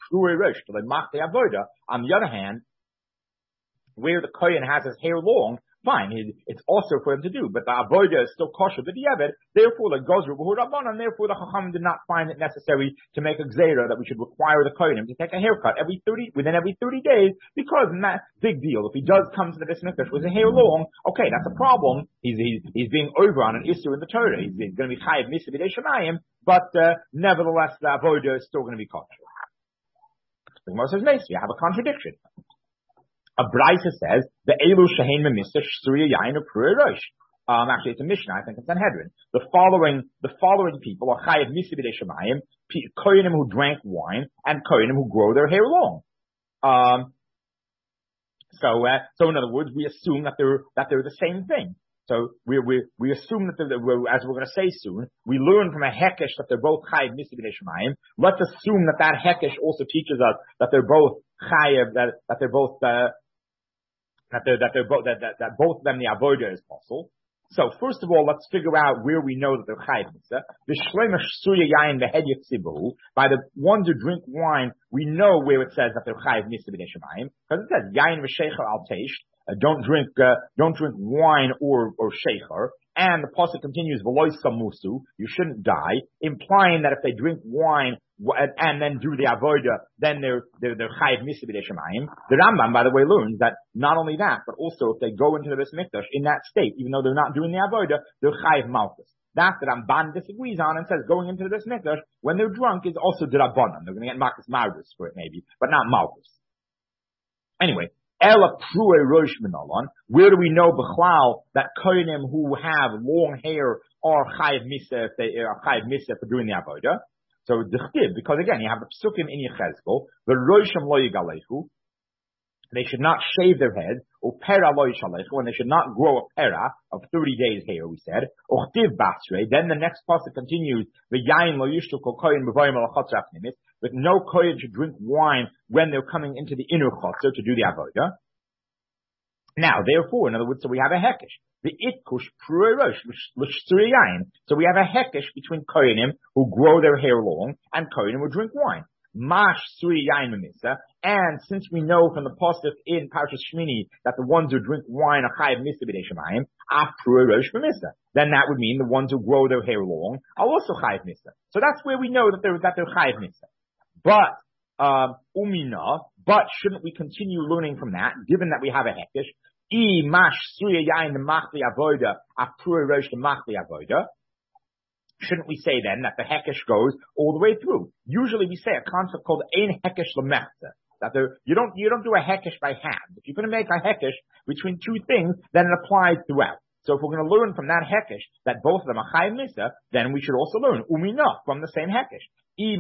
on the other hand, where the kohen has his hair long, fine, it's also for him to do, but the avodah is still kosher to the Yevid, therefore the Gozru B'hu Rabbanan, therefore the Chacham did not find it necessary to make a Gzeira that we should require the Kohanim to take a haircut within every 30 days, because not big deal. If he does come to the Beis Mikdash with his hair long, okay, that's a problem. He's being over on an issue in the Torah. He's going to be chayiv misa b'dei shemayim, but nevertheless the avodah is still going to be kosher. The Gemara says, "Meis, you have a contradiction." A Braisa says the Elu Shehein Memisa Surya Yain Purei Rosh. Actually, it's a Mishnah. I think it's Sanhedrin. The following people are Chayav Misa B'dei Shemayim, Kohanim who drank wine, and Kohanim who grow their hair long. So in other words, we assume that they're the same thing. So we assume that as we're going to say soon, we learn from a hekesh that they're both chayiv misa b'dei shemayim. Let's assume that hekesh also teaches us that they're both chayiv, that both of them the avodah is possible. So first of all, let's figure out where we know that they're chayiv mitzvah. By the ones who drink wine, we know where it says that they're chayiv mitzvah b'nei shemayim, because it says yain v'shecher al teish. Don't drink wine or shecher. And the pasuk continues v'loy samusu. You shouldn't die, implying that if they drink wine and then do the avodah, then they're chayiv mitzvah b'nei shemayim. The Rambam, by the way, learns that not only that, but also if they go into the Beis Mikdash in that state, even though they're not doing the avodah, they're chayiv malchus. That the Ramban disagrees on and says going into the Beis Mikdash when they're drunk is also d'Rabbanan. They're going to get malchus mardus for it maybe, but not malchus. Anyway. Ela prue rosh minalon. Where do we know b'chlal that kohenim who have long hair are chayiv misa if they are chayiv misa for doing the avodah? So d'chtiv, because again you have the psukim in Yechezkel, the roshim lo yigalechu. They should not shave their head, or pera lo yishalechu, and they should not grow a pera of 30 days hair. We said ochtiv basrei. Then the next pasuk continues the yain lo yishtu kol kohen b'vayim al chatzar pnimis. But no kohen should drink wine when they're coming into the inner chatzar to do the avodah. Now, therefore, in other words, so we have a hekesh. The itkush prue rosh l'shtzuri yain. So we have a hekesh between kohenim who grow their hair long and kohenim who drink wine. Mash suri yain memisa. And since we know from the pasuk in Parshas Shmini that the ones who drink wine are chayiv misa b'nei shemayim, af prue rosh memisa. Then that would mean the ones who grow their hair long are also chayiv misa. So that's where we know that they're chayiv misa. But but shouldn't we continue learning from that, given that we have a hekesh? Shouldn't we say then that the hekesh goes all the way through? Usually we say a concept called ein hekesh lemechta. That you don't do a hekesh by hand. If you're going to make a hekesh between two things, then it applies throughout. So if we're going to learn from that hekesh that both of them are chayiv misa, then we should also learn umina from the same hekesh. The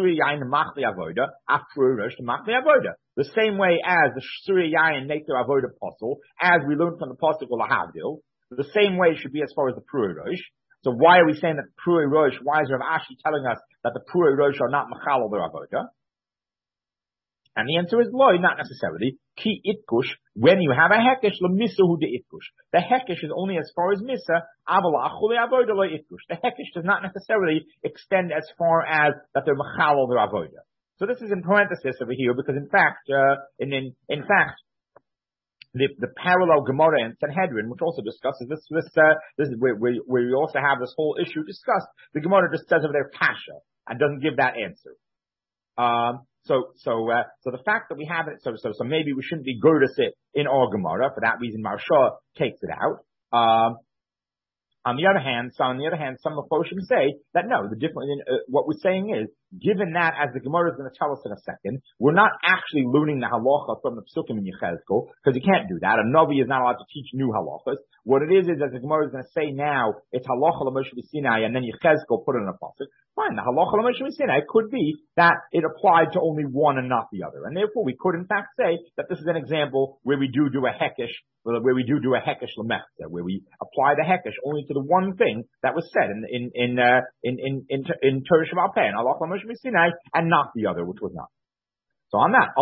same way as the shsuri yayin make their avodah apostle, as we learned from the pasuk lahavdil, the same way should be as far as the prui rosh. So why are we saying that prui rosh? Why is Rav Ashi telling us that the prui rosh are not machal their avodah? And the answer is loy, not necessarily. Ki itkush, when you have a hekesh, l'misahu de itkush. The hekesh is only as far as misa, avala achule avodah lo itkush. The hekesh does not necessarily extend as far as that they're machal their avodah. So this is in parenthesis over here, because in fact, the parallel Gemara in Sanhedrin, which also discusses this is where we also have this whole issue discussed. The Gemara just says over there kasha and doesn't give that answer. So the fact that we have it, so maybe we shouldn't be Gerdas it in our Gemara. For that reason, Marsha takes it out. On the other hand, some Mephoshim say that no, what we're saying is, given that, as the Gemara is going to tell us in a second, we're not actually learning the halacha from the Psukim in Yechezkel, because you can't do that. A Navi is not allowed to teach new halachas. What it is, as the Gemara is going to say now, it's halacha l'Moshe Sinai, and then Yechezkel put it in a pasuk. Fine, the halacha l'Moshe Sinai could be that it applied to only one and not the other. And therefore, we could in fact say that this is an example where we do a hekesh, where l'mechta, where we apply the hekesh only to the one thing that was said in Torah Shabbat Peh, and halacha l'Moshe Sinai, and not the other, which was not. So on that,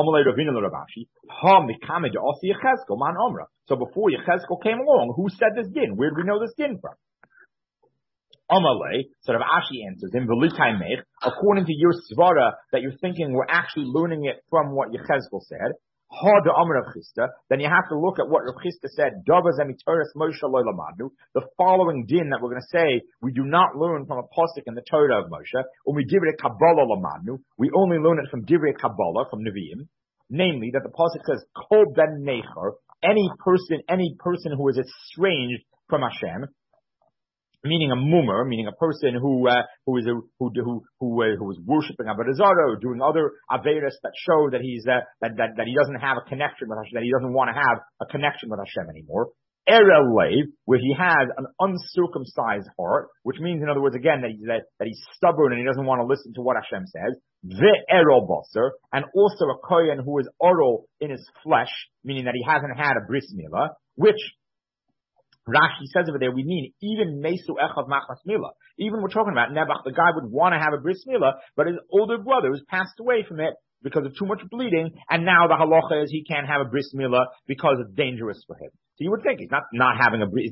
so before Yechezkel came along, who said this din? Where do we know this din from? Amalei, so Rav Ashi answers him, according to your svara that you're thinking we're actually learning it from what Yechezkel said, then you have to look at what Rav Chisda said, the following din that we're going to say, we do not learn from a pasuk in the Torah of Moshe, we only learn it from Divrei Kabbalah, from Nevi'im, namely that the pasuk says, Kol ben necher, any person who is estranged from Hashem, meaning a mummer, meaning a person who was worshiping Avodah Zarah or doing other averos that show that he's that he doesn't have a connection with Hashem, that he doesn't want to have a connection with Hashem anymore. Erel Lev, where he has an uncircumcised heart, which means, in other words, again, that he's stubborn and he doesn't want to listen to what Hashem says. The Erel Basar, and also a kohen who is oral in his flesh, meaning that he hasn't had a bris milah, which Rashi says over there, we mean even Mesu Echav Machmas Milah. Even we're talking about Nebuch, the guy would want to have a bris milah, but his older brother has passed away from it because of too much bleeding, and now the halacha is he can't have a bris milah because it's dangerous for him. So you would think he's not having he's not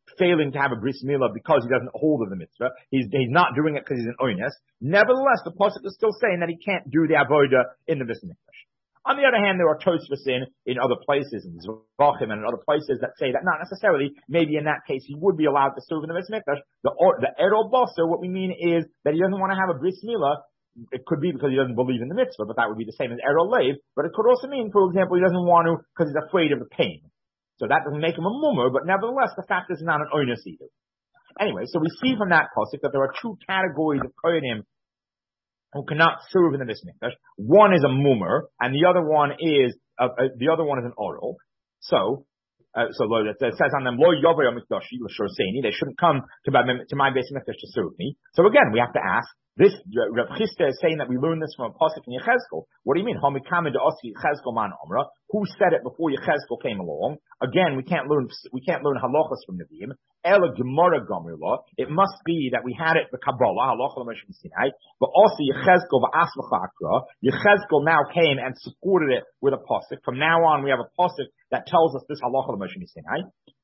failing to have a bris milah because he doesn't hold of the mitzvah. He's not doing it because he's an oines. Nevertheless, the pasuk is still saying that he can't do the avodah in the Beis Mikdash. On the other hand, there are Tosfos in other places, in Zvachim and in other places that say that not necessarily, maybe in that case he would be allowed to serve in the Beis Mikdash. The Erol Basar, what we mean is that he doesn't want to have a bris milah. It could be because he doesn't believe in the mitzvah, but that would be the same as Erol Leiv. But it could also mean, for example, he doesn't want to because he's afraid of the pain. So that doesn't make him a mummer, but nevertheless, the fact is not an oinus either. Anyway, so we see from that pasuk that there are two categories of kohanim who cannot serve in the Beis Mikdash. One is a mummer, and the other one is an oral. So it says on them, Lo Yovei Mikdashi L'Shor Seini, they shouldn't come to my Beis Mikdash to serve me. So again, we have to ask. This Rav Chisda is saying that we learn this from a pasuk in Yechezkel. What do you mean? Homikame de Osi Yechezkel man Omra. Who said it before Yechezkel came along? Again, we can't learn halachas from Nevi'im. Ela Gemara Gomrila. It must be that we had it the Kabbalah halacha l'Moshe Sinai. But also Yechezkel v'Asmacha Akra. Yechezkel now came and supported it with a pasuk. From now on, we have a pasuk that tells us this halacha l'Moshe Sinai.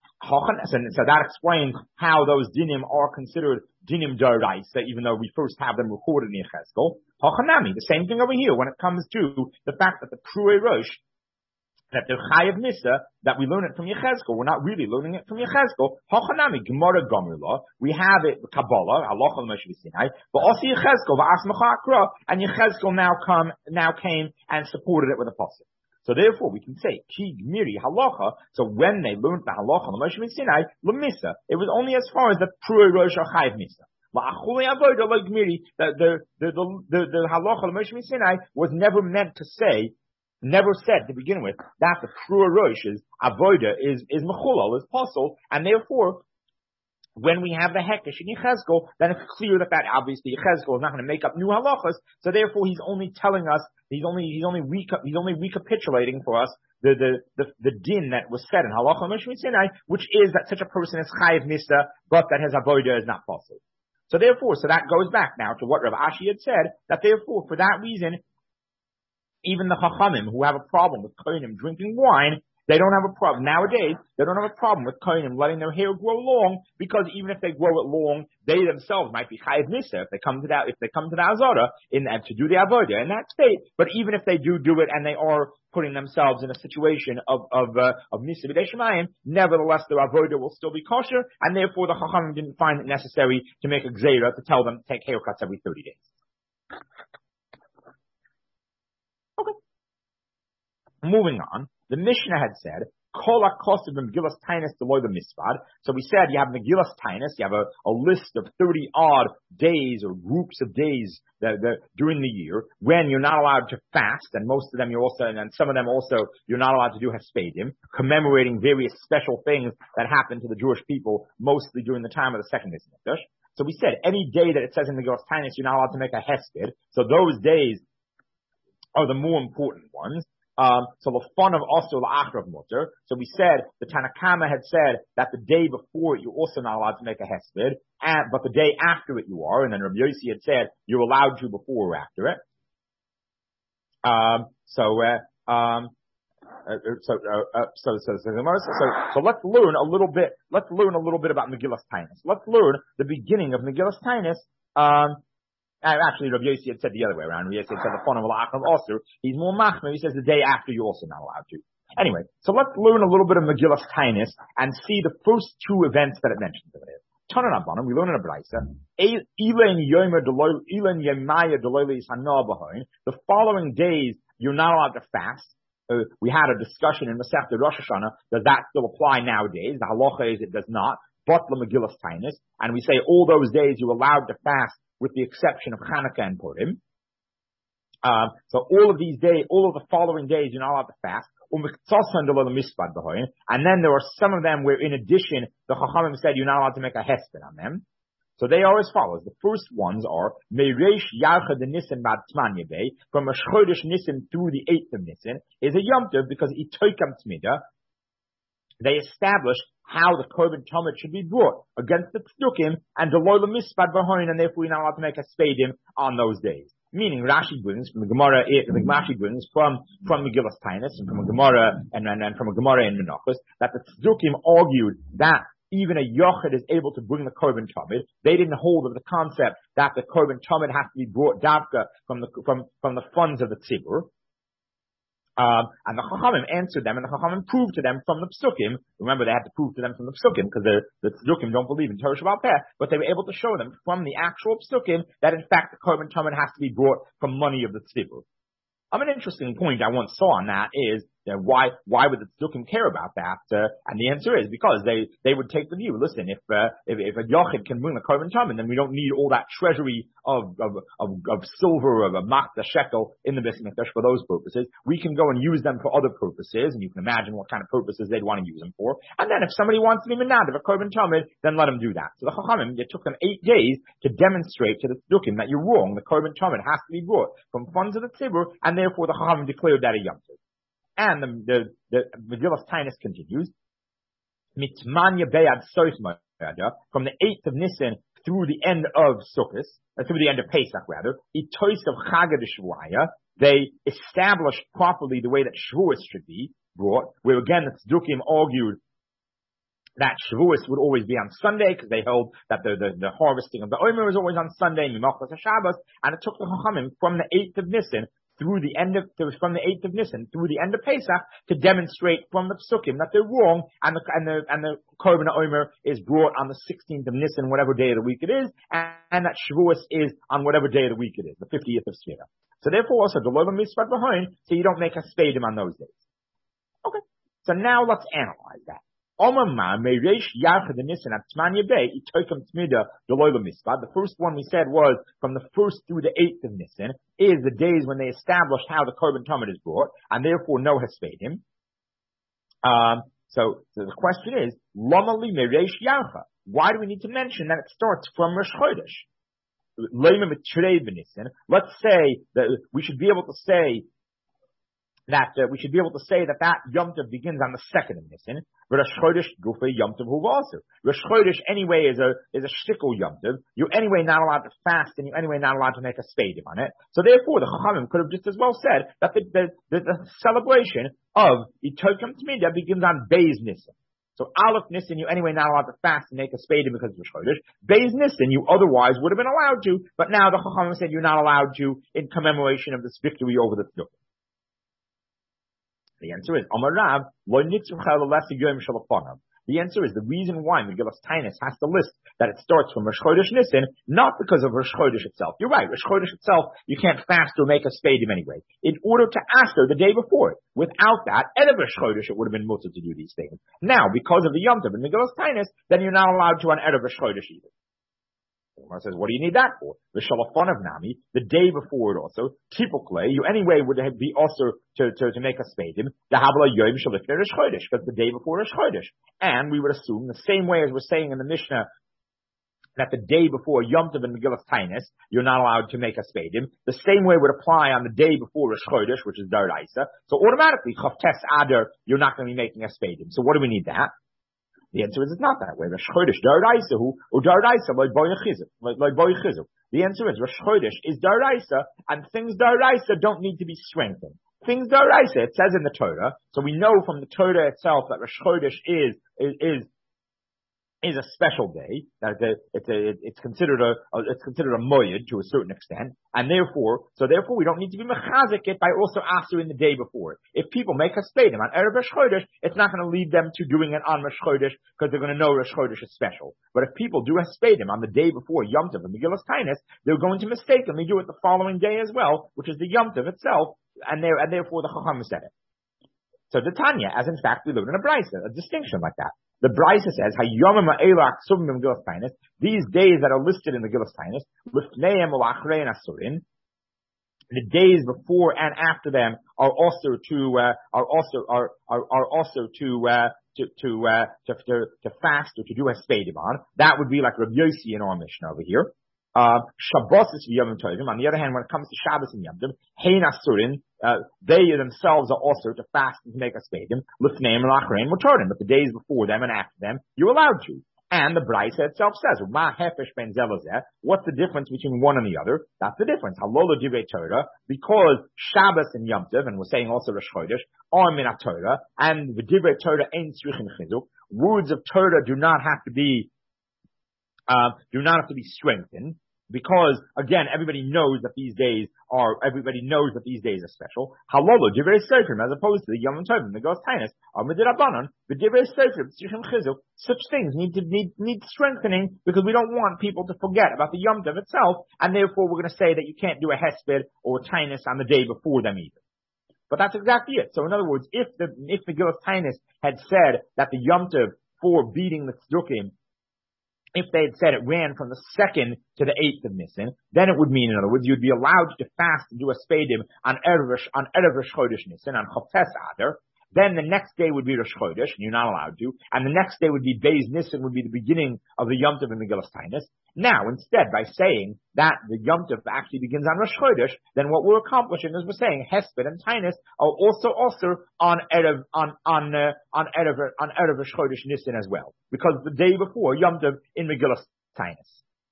So that explains how those dinim are considered dinim d'oraisa, even though we first have them recorded in Yechezkel. Hachanami, the same thing over here when it comes to the fact that the Prue Rosh, that the Chayav Nisa, that we learn it from Yechezkel, we're not really learning it from Yechezkel. Hachanami, Gemara Gomrila, we have it, Kabbalah, Halacha l'Moshe Sinai, but also Yechezkel, v'Asmacha Akra, and Yechezkel now came and supported it with a pasuk. So therefore, we can say ki gmiri halacha. So when they learned the halacha l'Moshe Sinai lemisa, it was only as far as the Prue Rosh Chayav Misa. La'achuli avoda lo gmiri. The halacha l'Moshe Sinai was never meant to say, never said to begin with that the Prue Rosh's avoda is mechulal, is possible, and therefore, when we have the hekesh in Yechezkel, then it's clear that obviously Yechezkel is not going to make up new halachas. So therefore, he's only telling us, he's only recapitulating for us the din that was said in halacha l'Moshe Sinai, which is that such a person is chayiv nista, but that his avodah is not possible. So therefore, that goes back now to what Rav Ashi had said, that therefore, for that reason, even the chachamim who have a problem with kohanim drinking wine, they don't have a problem. Nowadays, they don't have a problem with kohanim letting their hair grow long, because even if they grow it long, they themselves might be chayiv nisa if they come to the azara to do the avodah in that state. But even if they do it and they are putting themselves in a situation of nisa b'dei shemayim, nevertheless their avodah will still be kosher, and therefore the chachamim didn't find it necessary to make a gzeira to tell them to take haircuts every 30 days. Okay. Moving on. The Mishnah had said, Kol HaKosav Megillas Tainus Deloy the Mispad. So we said you have Megillas Tainus, you have a list of 30 odd days or groups of days during the year when you're not allowed to fast, and most of them and some of them also you're not allowed to do Hespedim, commemorating various special things that happened to the Jewish people, mostly during the time of the second Beis Mikdash. So we said any day that it says in Megillas Tainus you're not allowed to make a Hesped, so those days are the more important ones. So the fun of also la'achrav mutter. So we said the Tanakama had said that the day before it, you're also not allowed to make a hesped, but the day after it you are. And then Rabbi Yossi had said you're allowed to before or after it. So let's learn a little bit. Let's learn a little bit about Megillas Tainus. Let's learn the beginning of Megillas Tainus. Actually, Rabbi Yossi had said the other way around. Rabbi Yossi had said the fun of la'achrav also. He's more machmir. He says the day after you're also not allowed to. Anyway, so let's learn a little bit of Megillas Tainus and see the first two events that it mentions over there. Tanan Abanim, we learn in a brayso. The following days you're not allowed to fast. We had a discussion in Masechta Rosh Hashanah. Does that still apply nowadays? The halacha is it does not. But the Megillas Tainus, and we say all those days you're allowed to fast, with the exception of Chanukah and Purim. So all of these days, all of the following days, you're not allowed to fast. And then there are some of them where, in addition, the Chachamim said you're not allowed to make a hesped on them. So they are as follows. The first ones are Meiresh Yarcha de Nisan Bad Tmanya Bey, from a Chodesh Nisan through the 8th of Nisan, is a Yom Tov because Itoikam Tmida. They established how the Korban Talmud should be brought against the Tzdukim and the Lola Mispad Bahoin, and therefore you're not allowed to make a spadim on those days. Meaning Rashi brings from the Gemara, Rashi brings from Megillas Tainus and from a Gemara and from a Gemara in Menachos that the Tzdukim argued that even a yochid is able to bring the korban tamid. They didn't hold of the concept that the korban tamid has to be brought davka from the funds of the tzibur. And the Chachamim answered them, and the Chachamim proved to them from the Psukim. Remember, they had to prove to them from the Psukim, because the Tzdukim don't believe in Torah Shabbat Peh, but they were able to show them from the actual Psukim that in fact the korban tamid has to be brought from money of the tzibur. An interesting point I once saw on that is why would the Tzdukim care about that? And the answer is because they would take the view. Listen, if a yochid can bring the korban tamid, then we don't need all that treasury of silver, of a machta shekel in the Beis Mikdash for those purposes. We can go and use them for other purposes, and you can imagine what kind of purposes they'd want to use them for. And then if somebody wants to be menad of a korban tamid, then let them do that. So the Chachamim, it took them 8 days to demonstrate to the Tzdukim that you're wrong. The korban tamid has to be brought from funds of the tzibur, and therefore the Chachamim declared that a yom tov. And the Megillas Tainus continues, Mitmanya Be'ad Soitma, from the 8th of Nisan through the end of Sukkot, through the end of Pesach rather, Itois of Chagah Shvuaya, they established properly the way that Shavuos should be brought, where again the Tzdukim argued that Shavuos would always be on Sunday, because they held that the harvesting of the Omer was always on Sunday, Mimachos HaShabbos, and it took the Chachamim from the 8th of Nisan from the 8th of Nisan through the end of Pesach to demonstrate from the Psukim that they're wrong, and the Korban Omer is brought on the 16th of Nisan, whatever day of the week it is, and that Shavuos is on whatever day of the week it is, the 50th of Shvira. So therefore also, the Lolam Mitzvah B'Hoin, so you don't make a spadim on those days. Okay. So now let's analyze that. The first one we said was from the 1st through the 8th of Nisan is the days when they established how the korban tamid is brought, and therefore no hespedim. So the question is, Lama li mereish yarcha? Why do we need to mention that it starts from Rosh Chodesh? Let's say that we should be able to say that Yom Tov begins on the 2nd of Nisan. Rosh Chodesh Gufei Yom Tov Hu also. Rosh Chodesh anyway is a shtickle Yom Tov. You're anyway not allowed to fast, and you're anyway not allowed to make a spadim on it. So therefore, the Chachamim could have just as well said that the celebration of Itokim Tmidah begins on Beis Nisan. So Aleph Nisan, you anyway not allowed to fast and make a spadim because of Rosh Chodesh. Beis Nisan, you otherwise would have been allowed to, but now the Chachamim said you're not allowed to in commemoration of this victory over the Tzdukim. The answer is, Amar Rav, the answer is the reason why Megillas Tainus has to list that it starts from Rosh Chodesh Nisan, not because of Rosh Chodesh itself. You're right, Rosh Chodesh itself, you can't fast or make a spadim anyway. In order to Aser the day before it. Without that, Erev Rosh Chodesh, it would have been mutter to do these things. Now, because of the Yom Tov and Megillas Tainus, then you're not allowed to on Erev Rosh Chodesh either. Gemara says, what do you need that for? The Shalafon of Nami, the day before it also, typically, you anyway would be also to make a spadim, the Habla Yom Shalifnei Rosh Chodesh, because the day before Rosh Chodesh. And we would assume, the same way as we're saying in the Mishnah, that the day before Yom Tov and Megillas Tainus, you're not allowed to make a spadim, the same way would apply on the day before Rosh Chodesh, which is Daraisa. So automatically, Chavtes Adar, you're not going to be making a spadim. So what do we need that? The answer is it's not that way. Rosh Chodesh Daraisa or Daraisa like Boy Chizuk. The answer is Rosh Chodesh is Daraisa, and things Daraisa don't need to be strengthened. Things Daraisa, it says in the Torah, so we know from the Torah itself that Rosh Chodesh is a special day, that it's considered a moyed to a certain extent, and therefore we don't need to be mechazik it by also answering the day before it. If people make a spadim on Erev Rosh Chodesh, it's not going to lead them to doing it on Rosh Chodesh because they're going to know Rosh Chodesh is special. But if people do a spadim on the day before Yom Tov and Megillas Tainus, they're going to mistakenly do it the following day as well, which is the Yom Tov itself, and therefore the Chacham said it. So the Tanya, as in fact we live in a brisa, a distinction like that. The brisa says, "Hayomim ha'elach suvim Megillas Tainus." These days that are listed in the Megillas Tainus, lifneim ulachrein asurin. The days before and after them are also to fast or to do a spadim on. That would be like Rabbi Yossi in our Mishnah over here. Shabbos is Yom Tovim. On the other hand, when it comes to Shabbos and Yom Tov, Hein Asurin, they themselves are also to fast and to make a spadim. Lifneim and Achrein Motorim, but the days before them and after them, you're allowed to. And the Brisa itself says, what's the difference between one and the other? That's the difference. Halola divrei Torah, because Shabbos and Yom Tov, and we're saying also Rosh Chodesh, are min Torah, and the divrei Torah ain't tzrichin chizuk. Words of Torah do not have to be strengthened. Because, again, everybody knows that these days are special. Halolo, divrei seifrim, as opposed to the Yom Tovim, the Gos Tainus, or Midirabanan, the divrei seifrim, tzrichim chizuk, such things need strengthening, because we don't want people to forget about the Yom Tov itself, and therefore we're going to say that you can't do a hesped or a Tainus on the day before them either. But that's exactly it. So in other words, if the Gos Tainus had said that the Yom Tov for beating the Tzdukim, if they had said it ran from the 2nd to the 8th of Nisan, then it would mean, in other words, you'd be allowed to fast and do a spadim on Erev Rosh Chodesh Nisan, on Choftes Adar. Then the next day would be Rosh Chodesh, and you're not allowed to. And the next day would be Beis Nisan, would be the beginning of the Yom Tov and the Megillas Tainus. Now, instead, by saying that the Yom Tov actually begins on Rosh Chodesh, then what we're accomplishing is we're saying Hesped and Tainus are also on Erev Rosh Chodesh Nisan as well, because the day before Yom Tov in Megillas Tainus.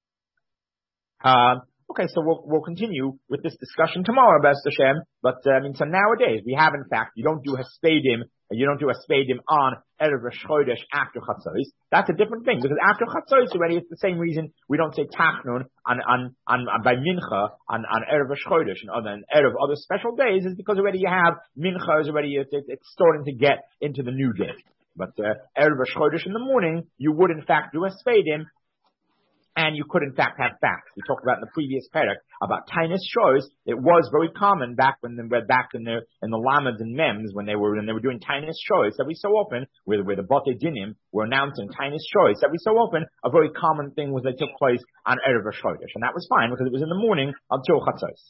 Okay, so we'll continue with this discussion tomorrow, B'ez Hashem. But so nowadays you don't do a spadim on Erev Rosh Chodesh after Chatzos. That's a different thing, because after Chatzos already, it's the same reason we don't say Tachnun by Mincha on Erev Rosh Chodesh and Erev other special days, is because already you have Mincha is already it's starting to get into the new day. But Erev Rosh Chodesh in the morning, you would in fact do a spadim. And you could in fact have fast. We talked about in the previous parak about Tainus Shows. It was very common back in the Lameds and Mems when they were doing Tainus Shows every so often, where the Bate Dinim were announcing Tainus Shows every so often. A very common thing was they took place on Erev Rosh Chodesh, and that was fine because it was in the morning until Chatzos.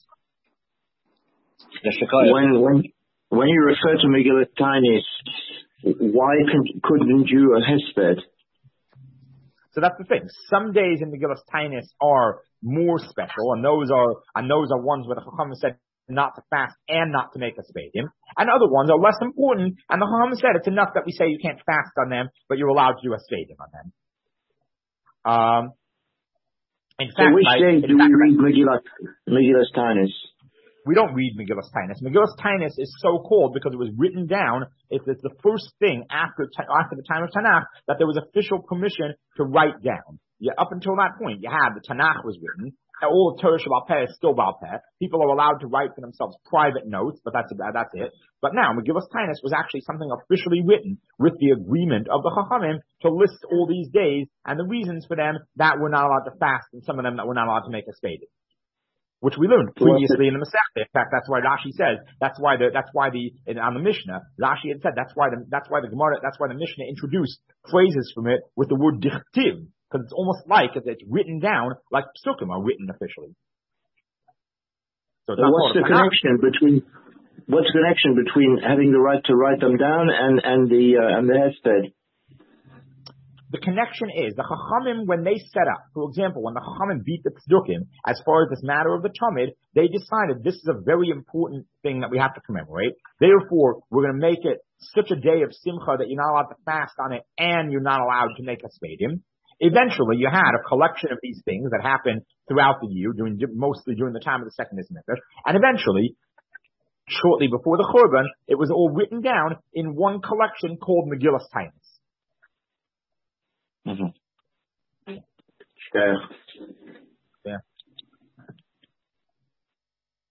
When you refer to Megillat Tainus, why couldn't you a hesped? So that's the thing. Some days in Megillas Tainus are more special, and those are ones where the Chacham said not to fast and not to make a spadim. And other ones are less important, and the Chacham said it's enough that we say you can't fast on them, but you're allowed to do a spadim on them. In fact, which day do we read Megillas Tainus? We don't read Megillas Tainus. Megillas Tainus is so called because it was written down. It's the first thing after the time of Tanakh that there was official permission to write down. Yeah, up until that point, you had the Tanakh was written. All of Torah Sheba'al Peh is still Ba'al Peh. People are allowed to write for themselves private notes, but that's it. But now, Megillas Tainus was actually something officially written with the agreement of the Chachamim to list all these days and the reasons for them that we're not allowed to fast and some of them that we're not allowed to make a spadim. Which we learned previously in the Masechta. In fact, that's why Rashi says, on the Mishnah, Rashi had said, that's why the Mishnah introduced phrases from it with the word dichtiv, because it's almost like it's written down, like psukim are written officially. So what's the connection between having the right to write them down and the hesped? The connection is, the Chachamim, when they set up, for example, when the Chachamim beat the Tzdukim, as far as this matter of the Tamid, they decided this is a very important thing that we have to commemorate. Therefore, we're going to make it such a day of Simcha that you're not allowed to fast on it and you're not allowed to make a spadim. Eventually, you had a collection of these things that happened throughout the year, mostly during the time of the second Nismikdash, and eventually, shortly before the Churban, it was all written down in one collection called Megillas Tainus. Mm-hmm.